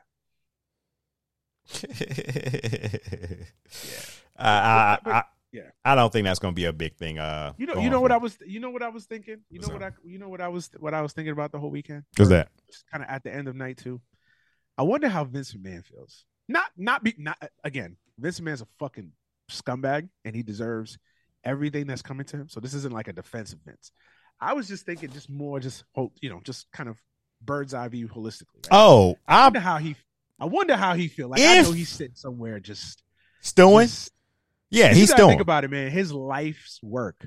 Speaker 1: I don't think that's going to be a big thing.
Speaker 2: You know what I was thinking. What I was thinking about the whole weekend.
Speaker 1: What's that?
Speaker 2: Kind of at the end of night 2. I wonder how Vince McMahon feels. Not again. Vince McMahon's a fucking scumbag, and he deserves everything that's coming to him. So this isn't like a defense of Vince. I was just thinking, just kind of bird's eye view holistically. Right?
Speaker 1: Oh,
Speaker 2: I wonder how he feels. Like, I know he's sitting somewhere just
Speaker 1: stewing. Yeah, he's stewing.
Speaker 2: Think about it, man. His life's work.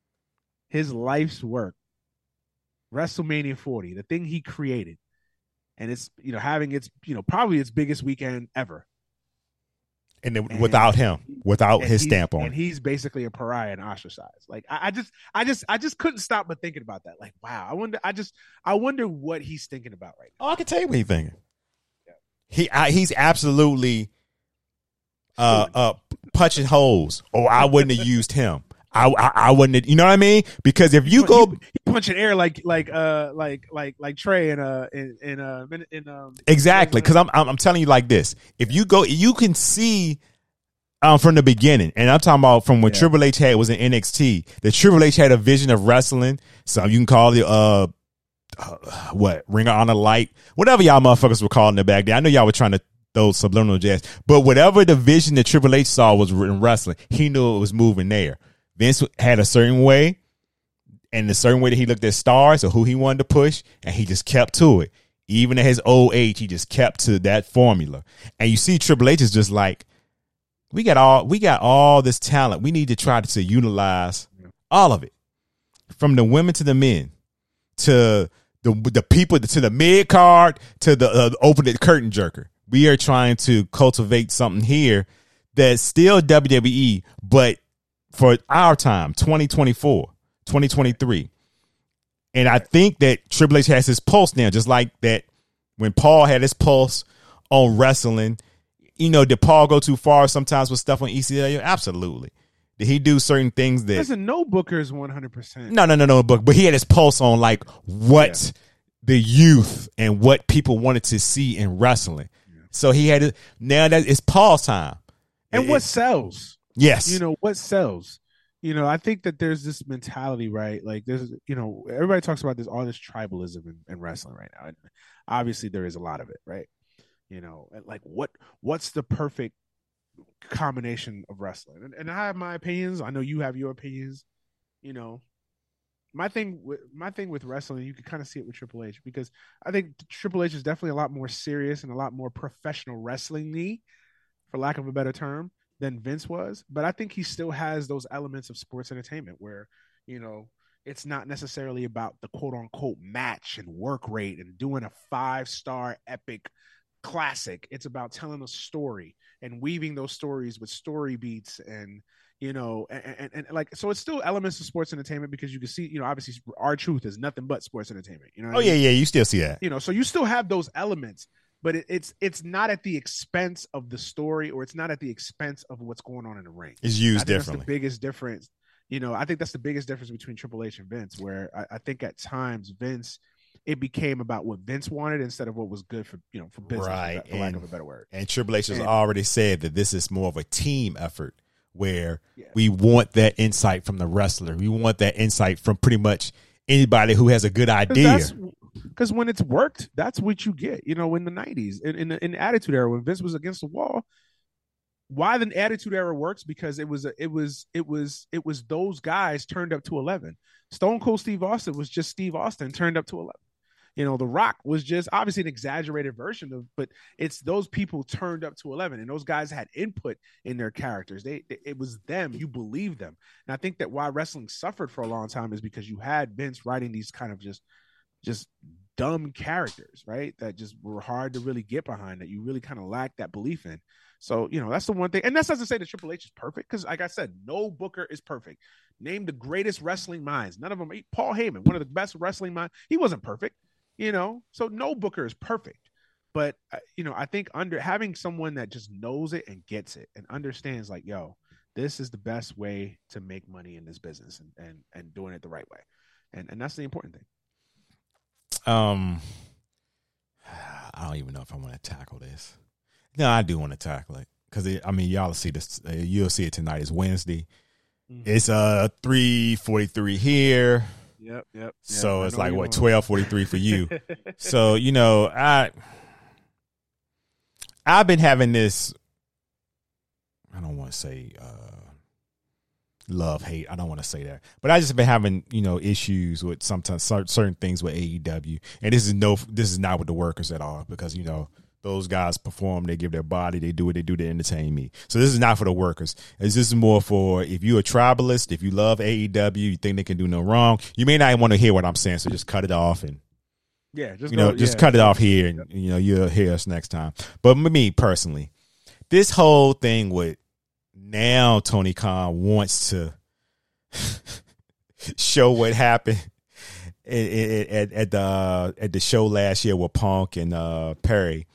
Speaker 2: WrestleMania 40, the thing he created, and it's having its probably its biggest weekend ever.
Speaker 1: And without him, without his stamp on it,
Speaker 2: and he's basically a pariah and ostracized. Like I just couldn't stop but thinking about that. Like, wow, I wonder what he's thinking about right now.
Speaker 1: Oh, I can tell you what he's thinking. He's absolutely punching holes. Oh, I wouldn't have used him. I wouldn't have, you know what I mean? Because if you go
Speaker 2: he punching air like Trey in
Speaker 1: exactly. Because I'm telling you like this. If you go, you can see from the beginning, and I'm talking about from when Triple H was in NXT. The Triple H had a vision of wrestling. So you can call it Ring of Honor Light, whatever y'all motherfuckers were calling it back then. I know y'all were trying to throw subliminal jazz, but whatever the vision that Triple H saw was in wrestling, he knew it was moving there. Vince had a certain way, and the certain way that he looked at stars or who he wanted to push, and he just kept to it. Even at his old age, he just kept to that formula. And you see Triple H is just like, we got all this talent. We need to try to utilize all of it, from the women to the men, to the people, to the mid card, to the open the curtain jerker. We are trying to cultivate something here that's still WWE, but for our time, 2024, 2023. And I think that Triple H has his pulse now, just like that when Paul had his pulse on wrestling. Did Paul go too far sometimes with stuff on ECW? Absolutely. Did he do certain things that...
Speaker 2: Listen, no Booker's 100%.
Speaker 1: No, but he had his pulse on like what the youth and what people wanted to see in wrestling. Yeah. So he had it. Now that it's Paul's time.
Speaker 2: And what sells?
Speaker 1: Yes.
Speaker 2: What sells? I think that there's this mentality, right? Like there's, everybody talks about all this tribalism in wrestling right now. And obviously there is a lot of it, right? Like what's the perfect combination of wrestling? And I have my opinions. I know you have your opinions. My thing with wrestling, you can kind of see it with Triple H, because I think Triple H is definitely a lot more serious and a lot more professional wrestling-y, for lack of a better term, than Vince was. But I think he still has those elements of sports entertainment where, it's not necessarily about the quote unquote match and work rate and doing a 5-star epic classic. It's about telling a story and weaving those stories with story beats and like, so it's still elements of sports entertainment, because you can see, obviously R-Truth is nothing but sports entertainment.
Speaker 1: Yeah, you still see that.
Speaker 2: So you still have those elements, but it's not at the expense of the story, or it's not at the expense of what's going on in the ring.
Speaker 1: It's used differently.
Speaker 2: That's the biggest difference. I think that's the biggest difference between Triple H and Vince, where I think at times Vince it became about what Vince wanted instead of what was good for for business,
Speaker 1: right?
Speaker 2: For lack of a better word.
Speaker 1: And Triple H has already said that this is more of a team effort where
Speaker 2: Yeah.
Speaker 1: we want that insight from the wrestler. We want that insight from pretty much anybody who has a good idea.
Speaker 2: Because when it's worked, that's what you get. In the 90s, in the Attitude Era, when Vince was against the wall. Why the Attitude Era works? Because it was those guys turned up to 11. Stone Cold Steve Austin was just Steve Austin turned up to 11. The Rock was just obviously an exaggerated version of, but it's those people turned up to 11, and those guys had input in their characters. It was them. You believe them, and I think that why wrestling suffered for a long time is because you had Vince writing these kind of just dumb characters, right? That just were hard to really get behind. That you really kind of lack that belief in. So, that's the one thing. And that doesn't say that Triple H is perfect because, like I said, no booker is perfect. Name the greatest wrestling minds. None of them. Paul Heyman, one of the best wrestling minds. He wasn't perfect, So no booker is perfect. But, I think having someone that just knows it and gets it and understands like, yo, this is the best way to make money in this business and doing it the right way. And that's the important thing.
Speaker 1: I don't even know if I want to tackle this. No, I do want to tackle it because y'all will see this. You'll see it tonight. It's Wednesday. Mm-hmm. It's 3:43 here.
Speaker 2: Yep.
Speaker 1: So it's like 12:43 for you. So I've been having this. I don't want to say love hate. I don't want to say that, but I just been having issues with sometimes certain things with AEW, and this is not with the workers at all because those guys perform, they give their body, they do what they do to entertain me. So this is not for the workers. This is more for if you're a tribalist, if you love AEW, you think they can do no wrong. You may not want to hear what I'm saying, so just cut it off and just cut it off here, and you'll hear us next time. But me personally, this whole thing with now Tony Khan wants to show what happened at the show last year with Punk and Perry.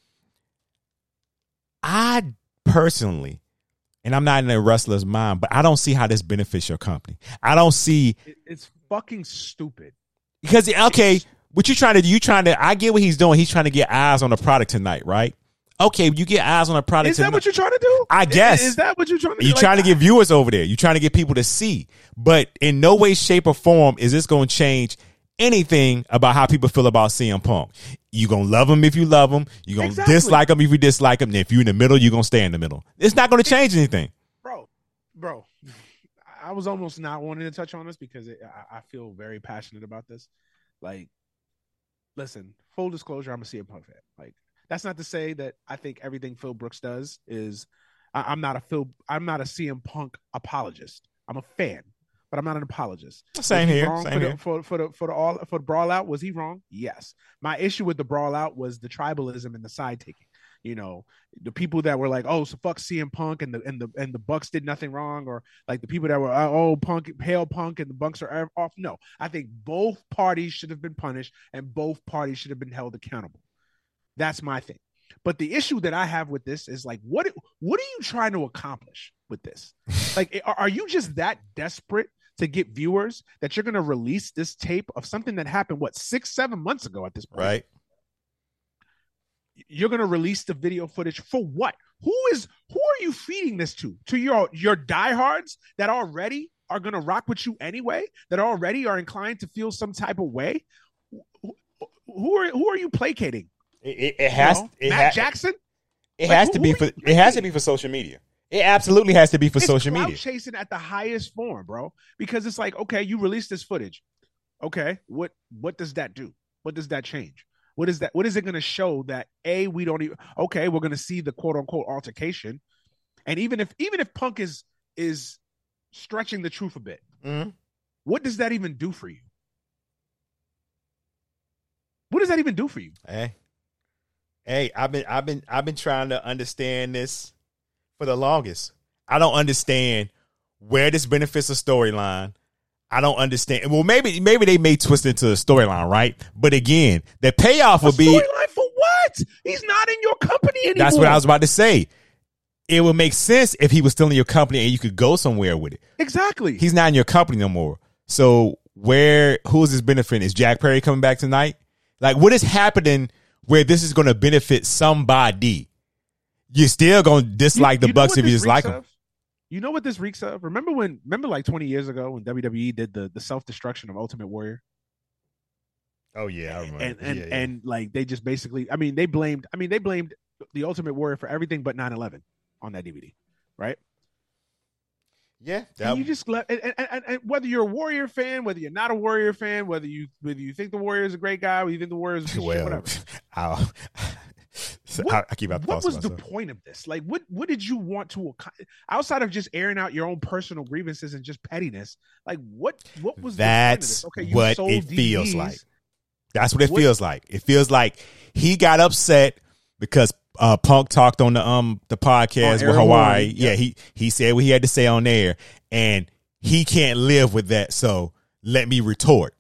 Speaker 1: I personally, and I'm not in a wrestler's mind, but I don't see how this benefits your company. I don't see.
Speaker 2: It's fucking stupid.
Speaker 1: Because, okay, what you trying to, I get what he's doing. He's trying to get eyes on the product tonight, right? Okay, you get eyes on the product.
Speaker 2: Is that what you're trying to do?
Speaker 1: I guess.
Speaker 2: Is that what you're trying to do?
Speaker 1: You're trying to get viewers over there. You're trying to get people to see. But in no way, shape, or form is this going to change anything about how people feel about CM Punk. You're going to love him if you love him. You're going to dislike him if you dislike him. And if you're in the middle, you're going to stay in the middle. It's not going to change anything.
Speaker 2: Bro, I was almost not wanting to touch on this because I feel very passionate about this. Like, listen, full disclosure, I'm a CM Punk fan. Like, that's not to say that I think everything Phil Brooks does is. I'm not a CM Punk apologist. I'm a fan, but I'm not an apologist.
Speaker 1: Same here.
Speaker 2: For the brawl out, was he wrong? Yes. My issue with the brawl out was the tribalism and the side taking. The people that were like, oh, so fuck CM Punk and the Bucks did nothing wrong, or like the people that were, oh, Punk, hail Punk, and the Bucks are off. No, I think both parties should have been punished and both parties should have been held accountable. That's my thing. But the issue that I have with this is like, what are you trying to accomplish with this? Like, are you just that desperate to get viewers that you're going to release this tape of something that happened, 6-7 months ago at this point?
Speaker 1: Right.
Speaker 2: You're going to release the video footage for what? Who are you feeding this to? To your diehards that already are going to rock with you anyway, that already are inclined to feel some type of way? Who are you placating? Matt Jackson.
Speaker 1: It has to be for social media. It absolutely has to be for social media.
Speaker 2: Chasing at the highest form, bro. Because it's like, okay, you release this footage. Okay, what does that do? What does that change? What is that? What is it going to show that we don't even? Okay, we're going to see the quote unquote altercation, and even if Punk is stretching the truth a bit, what does that even do for you? What does that even do for you?
Speaker 1: Hey, I've been trying to understand this for the longest. I don't understand where this benefits a storyline. I don't understand. Well, maybe they may twist into a storyline, right? But again, the payoff would be
Speaker 2: storyline for what? He's not in your company anymore.
Speaker 1: That's what I was about to say. It would make sense if he was still in your company and you could go somewhere with it.
Speaker 2: Exactly.
Speaker 1: He's not in your company no more. So who is this benefiting? Is Jack Perry coming back tonight? Like, what is happening where this is going to benefit somebody? You're still going to dislike the Bucks if you dislike them.
Speaker 2: You know what this reeks of? Remember like 20 years ago when WWE did the self-destruction of Ultimate Warrior?
Speaker 1: Oh yeah, I remember.
Speaker 2: And like they just basically, they blamed the Ultimate Warrior for everything but 9/11 on that DVD, right?
Speaker 1: Yeah,
Speaker 2: and you just let and whether you're a Warrior fan, whether you're not a Warrior fan, whether you think the Warrior is a great guy, whether you think the Warrior is a shit, whatever.
Speaker 1: I keep out the
Speaker 2: what was the point of this? Like, what did you want to, outside of just airing out your own personal grievances and just pettiness? Like, what was
Speaker 1: that's
Speaker 2: the point of this? Okay,
Speaker 1: what it feels like. That's what it feels like. It feels like he got upset because Punk talked on the podcast with Hawaii. Yeah, he said what he had to say on there, and he can't live with that. So let me retort.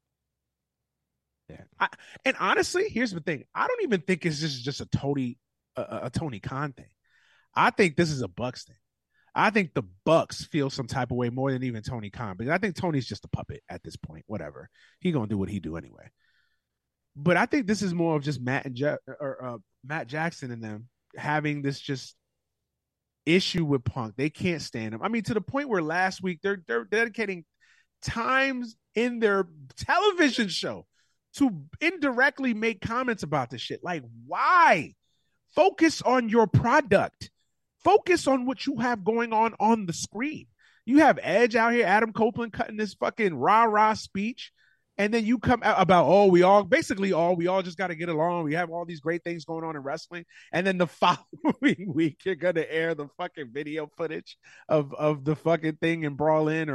Speaker 2: Yeah, and honestly, here's the thing: I don't even think it's just a Tony Khan thing. I think this is a Bucks thing. I think the Bucks feel some type of way more than even Tony Khan, because I think Tony's just a puppet at this point. Whatever, he gonna do what he do anyway. But I think this is more of just Matt Jackson and them having this just issue with Punk. They can't stand him. I mean, to the point where last week they're dedicating times in their television show to indirectly make comments about this shit. Like, why? Focus on your product. Focus on what you have going on the screen. You have Edge out here, Adam Copeland cutting this fucking rah-rah speech. And then you come out about, we all just got to get along. We have all these great things going on in wrestling. And then the following week, you're going to air the fucking video footage of the fucking thing in Brawl In,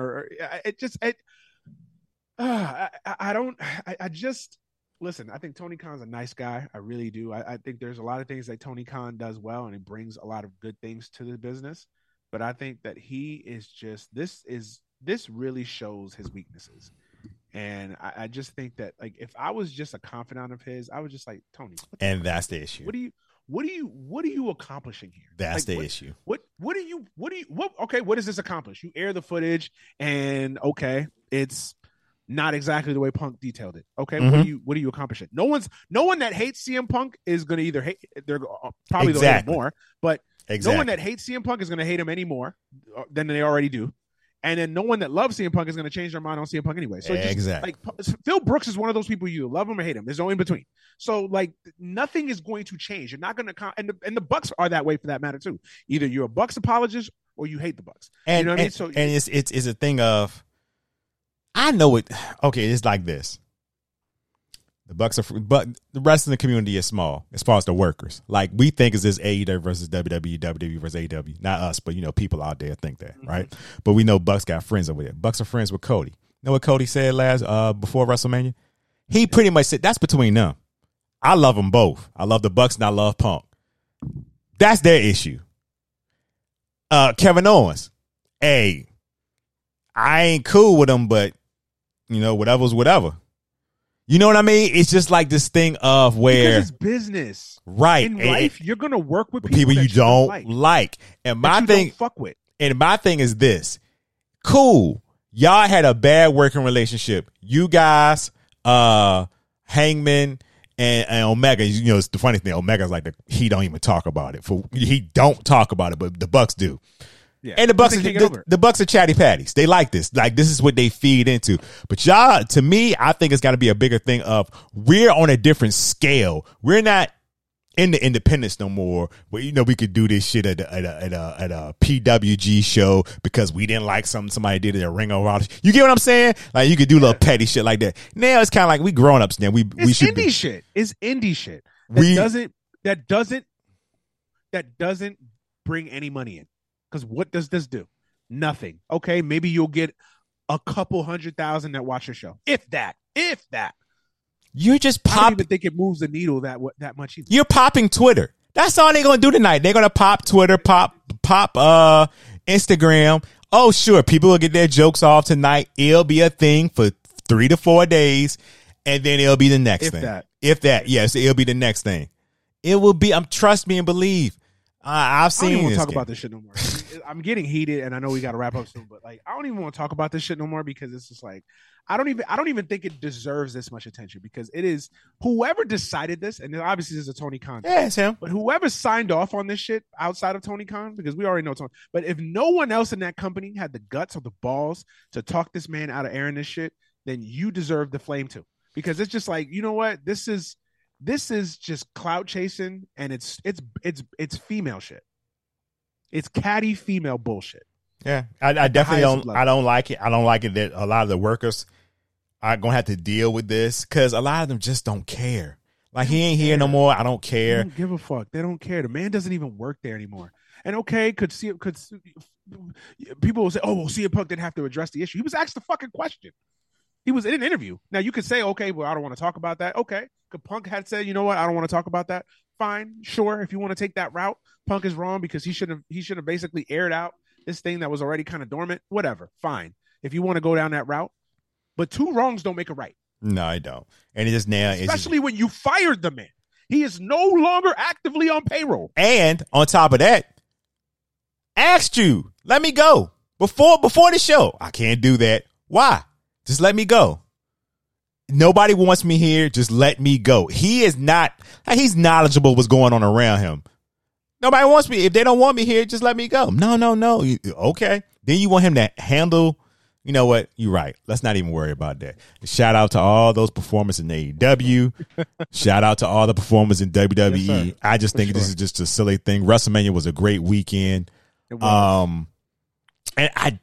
Speaker 2: listen, I think Tony Khan's a nice guy. I really do. I think there's a lot of things that Tony Khan does well, and he brings a lot of good things to the business. But I think that he is just, this really shows his weaknesses. And I just think that, like, if I was just a confidant of his, I was just like, Tony.
Speaker 1: And that's the issue.
Speaker 2: What are you accomplishing here?
Speaker 1: That's the issue.
Speaker 2: What does this accomplish? You air the footage, and okay, it's not exactly the way Punk detailed it. Okay, what are you accomplishing? No one that hates CM Punk is going to either hate. They're probably going to hate him more, but no one that hates CM Punk is going to hate him any more than they already do. And then no one that loves CM Punk is going to change their mind on CM Punk anyway. So like Phil Brooks is one of those people, you love him or hate him. There's no in between. So like nothing is going to change. You're not going to and the Bucks are that way for that matter too. Either you're a Bucks apologist or you hate the Bucks.
Speaker 1: And
Speaker 2: you know what I mean?
Speaker 1: So it's a thing of, I know it. Okay, it's like this. The Bucks but the rest of the community is small as far as the workers. Like, we think is this AEW versus WWE, WWE versus AEW. Not us, but people out there think that, right? But we know Bucks got friends over there. Bucks are friends with Cody. You know what Cody said before WrestleMania? He pretty much said that's between them. I love them both. I love the Bucks and I love Punk. That's their issue. Kevin Owens, hey, I ain't cool with him, but whatever's whatever. You know what I mean? It's just like this thing of where,
Speaker 2: because it's business,
Speaker 1: right?
Speaker 2: In life, you're gonna work with
Speaker 1: people you don't like. And my thing,
Speaker 2: don't fuck with.
Speaker 1: And my thing is this: cool, y'all had a bad working relationship. You guys, Hangman and Omega. It's the funny thing. Omega's like he don't even talk about it. He don't talk about it, but the Bucks do. Yeah. And the Bucks are chatty patties. They like this. Like, this is what they feed into. But y'all, to me, I think it's got to be a bigger thing of, we're on a different scale. We're not in the independence no more. But we could do this shit at a PWG show because we didn't like something somebody did at a Ring of Honor. You get what I'm saying? Like, you could do a little petty shit like that. Now it's kind of like we grown ups now. We should
Speaker 2: indie shit. It's indie shit. That doesn't bring any money in. Because what does this do? Nothing. Okay, maybe you'll get a couple 100,000 that watch your show, if that.
Speaker 1: You're just
Speaker 2: I don't even think it moves the needle that much either.
Speaker 1: You're popping Twitter. That's all they're gonna do tonight. They're gonna pop Twitter, pop Instagram. Oh, sure, people will get their jokes off tonight. It'll be a thing for 3 to 4 days, and then it'll be the next thing. If that, yes, it'll be the next thing. It will be. Trust me and believe. I've seen.
Speaker 2: I don't even want
Speaker 1: this
Speaker 2: to talk
Speaker 1: game.
Speaker 2: about this shit no more. I'm getting heated, and I know we got to wrap up soon. But like, I don't even want to talk about this shit no more because it's just like I don't even think it deserves this much attention because it is whoever decided this, and obviously this is a Tony Khan.
Speaker 1: Yeah, it's him.
Speaker 2: But whoever signed off on this shit outside of Tony Khan, because we already know Tony. But if no one else in that company had the guts or the balls to talk this man out of airing this shit, then you deserve the flame too. Because it's just like, you know what? This is just clout chasing, and it's female shit. It's catty female bullshit.
Speaker 1: Yeah, I definitely don't. I don't like it. I don't like it that a lot of the workers are gonna have to deal with this because a lot of them just don't care. Like he ain't here no more. I don't care.
Speaker 2: They don't give a fuck. They don't care. The man doesn't even work there anymore. And okay, people will say, "Oh, well, CM Punk didn't have to address the issue." He was asked the fucking question. He was in an interview. Now you could say, "Okay, well, I don't want to talk about that." Okay, could Punk had said, "You know what? I don't want to talk about that." Fine, sure. If you want to take that route, Punk is wrong because he should have basically aired out this thing that was already kind of dormant. Whatever, fine. If you want to go down that route, but two wrongs don't make a right.
Speaker 1: No, I don't. And it just now,
Speaker 2: especially when you fired the man, he is no longer actively on payroll.
Speaker 1: And on top of that, asked you, let me go before the show. I can't do that. Why? Just let me go. Nobody wants me here. Just let me go. He is not. He's knowledgeable what's going on around him. Nobody wants me. If they don't want me here, just let me go. No. Okay. Then you want him to handle. You know what? You're right. Let's not even worry about that. Shout out to all those performers in AEW. Shout out to all the performers in WWE. Yes, I just think this is just a silly thing. WrestleMania was a great weekend. And I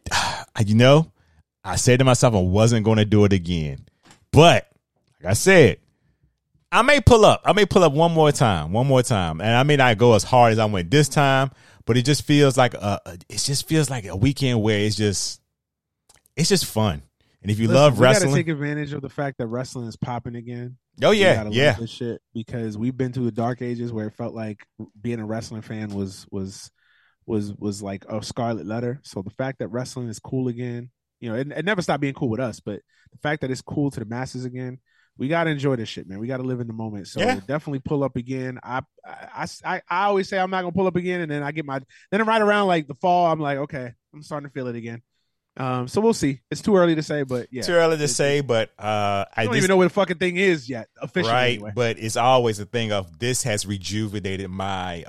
Speaker 1: said to myself I wasn't going to do it again. But like I said, I may pull up one more time. And I may not go as hard as I went this time, but it just feels like a weekend where it's just fun. And if you love wrestling,
Speaker 2: we got to take advantage of the fact that wrestling is popping again.
Speaker 1: Oh yeah, yeah.
Speaker 2: This shit because we've been through the dark ages where it felt like being a wrestling fan was like a scarlet letter. So the fact that wrestling is cool again, it never stopped being cool with us, but the fact that it's cool to the masses again, we got to enjoy this shit, man. We got to live in the moment. So definitely pull up again. I always say I'm not going to pull up again. And then then right around like the fall, I'm like, okay, I'm starting to feel it again. So we'll see. It's too early to say, but yeah.
Speaker 1: Too early to say, but I
Speaker 2: don't even know what the fucking thing is yet, officially. Right, anyway.
Speaker 1: But it's always a thing of this has rejuvenated my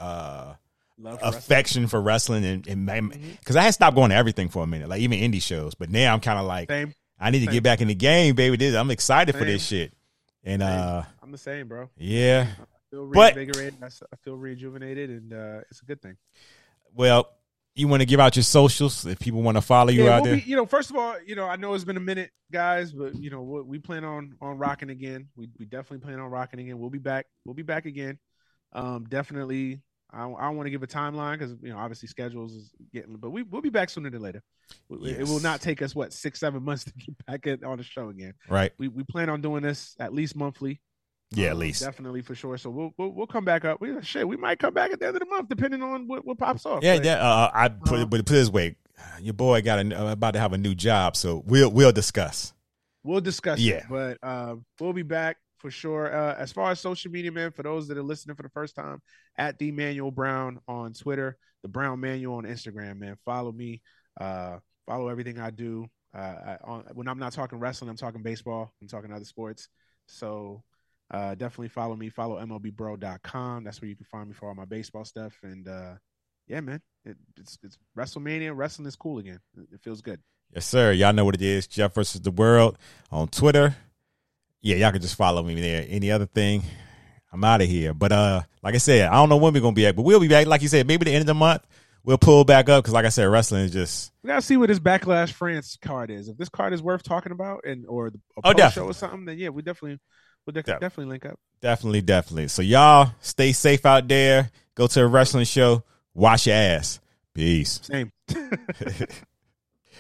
Speaker 1: affection for wrestling and because I had stopped going to everything for a minute, like even indie shows. But now I'm kind of like, I need to get back in the game, baby. I'm excited for this shit. And
Speaker 2: I'm the same, bro.
Speaker 1: Yeah,
Speaker 2: I feel reinvigorated. I feel rejuvenated, and it's a good thing.
Speaker 1: Well, you want to give out your socials if people want to follow you out there?
Speaker 2: First of all, I know it's been a minute, guys, but we plan on rocking again. We definitely plan on rocking again. We'll be back. We'll be back again. Definitely. I don't want to give a timeline because obviously schedules is getting, but we'll be back sooner than later. Yes. It will not take us 6-7 months to get back on the show again.
Speaker 1: Right.
Speaker 2: We plan on doing this at least monthly.
Speaker 1: Yeah, at least
Speaker 2: definitely for sure. So we'll come back up. We might come back at the end of the month depending on what pops off.
Speaker 1: Yeah, yeah. I put it this way, your boy about to have a new job, so we'll discuss.
Speaker 2: We'll discuss.
Speaker 1: Yeah,
Speaker 2: it, but we'll be back for sure. As far as social media, man, for those that are listening for the first time, at the Manuel Brown on Twitter, the Brown Manual on Instagram, man. Follow me. Follow everything I do. When I'm not talking wrestling, I'm talking baseball. I'm talking other sports. So definitely follow me. Follow MLBBro.com. That's where you can find me for all my baseball stuff. And yeah, man, it's WrestleMania. Wrestling is cool again. It feels good.
Speaker 1: Yes, sir. Y'all know what it is. Jeff versus the World on Twitter. Yeah, y'all can just follow me there. Any other thing, I'm out of here. But like I said, I don't know when we're going to be back, but we'll be back. Like you said, maybe the end of the month, we'll pull back up because like I said, wrestling is just...
Speaker 2: We got to see what this Backlash France card is. If this card is worth talking about or a post show or something, then yeah, we'll definitely link up.
Speaker 1: Definitely. So y'all stay safe out there. Go to a wrestling show. Wash your ass. Peace.
Speaker 2: Same.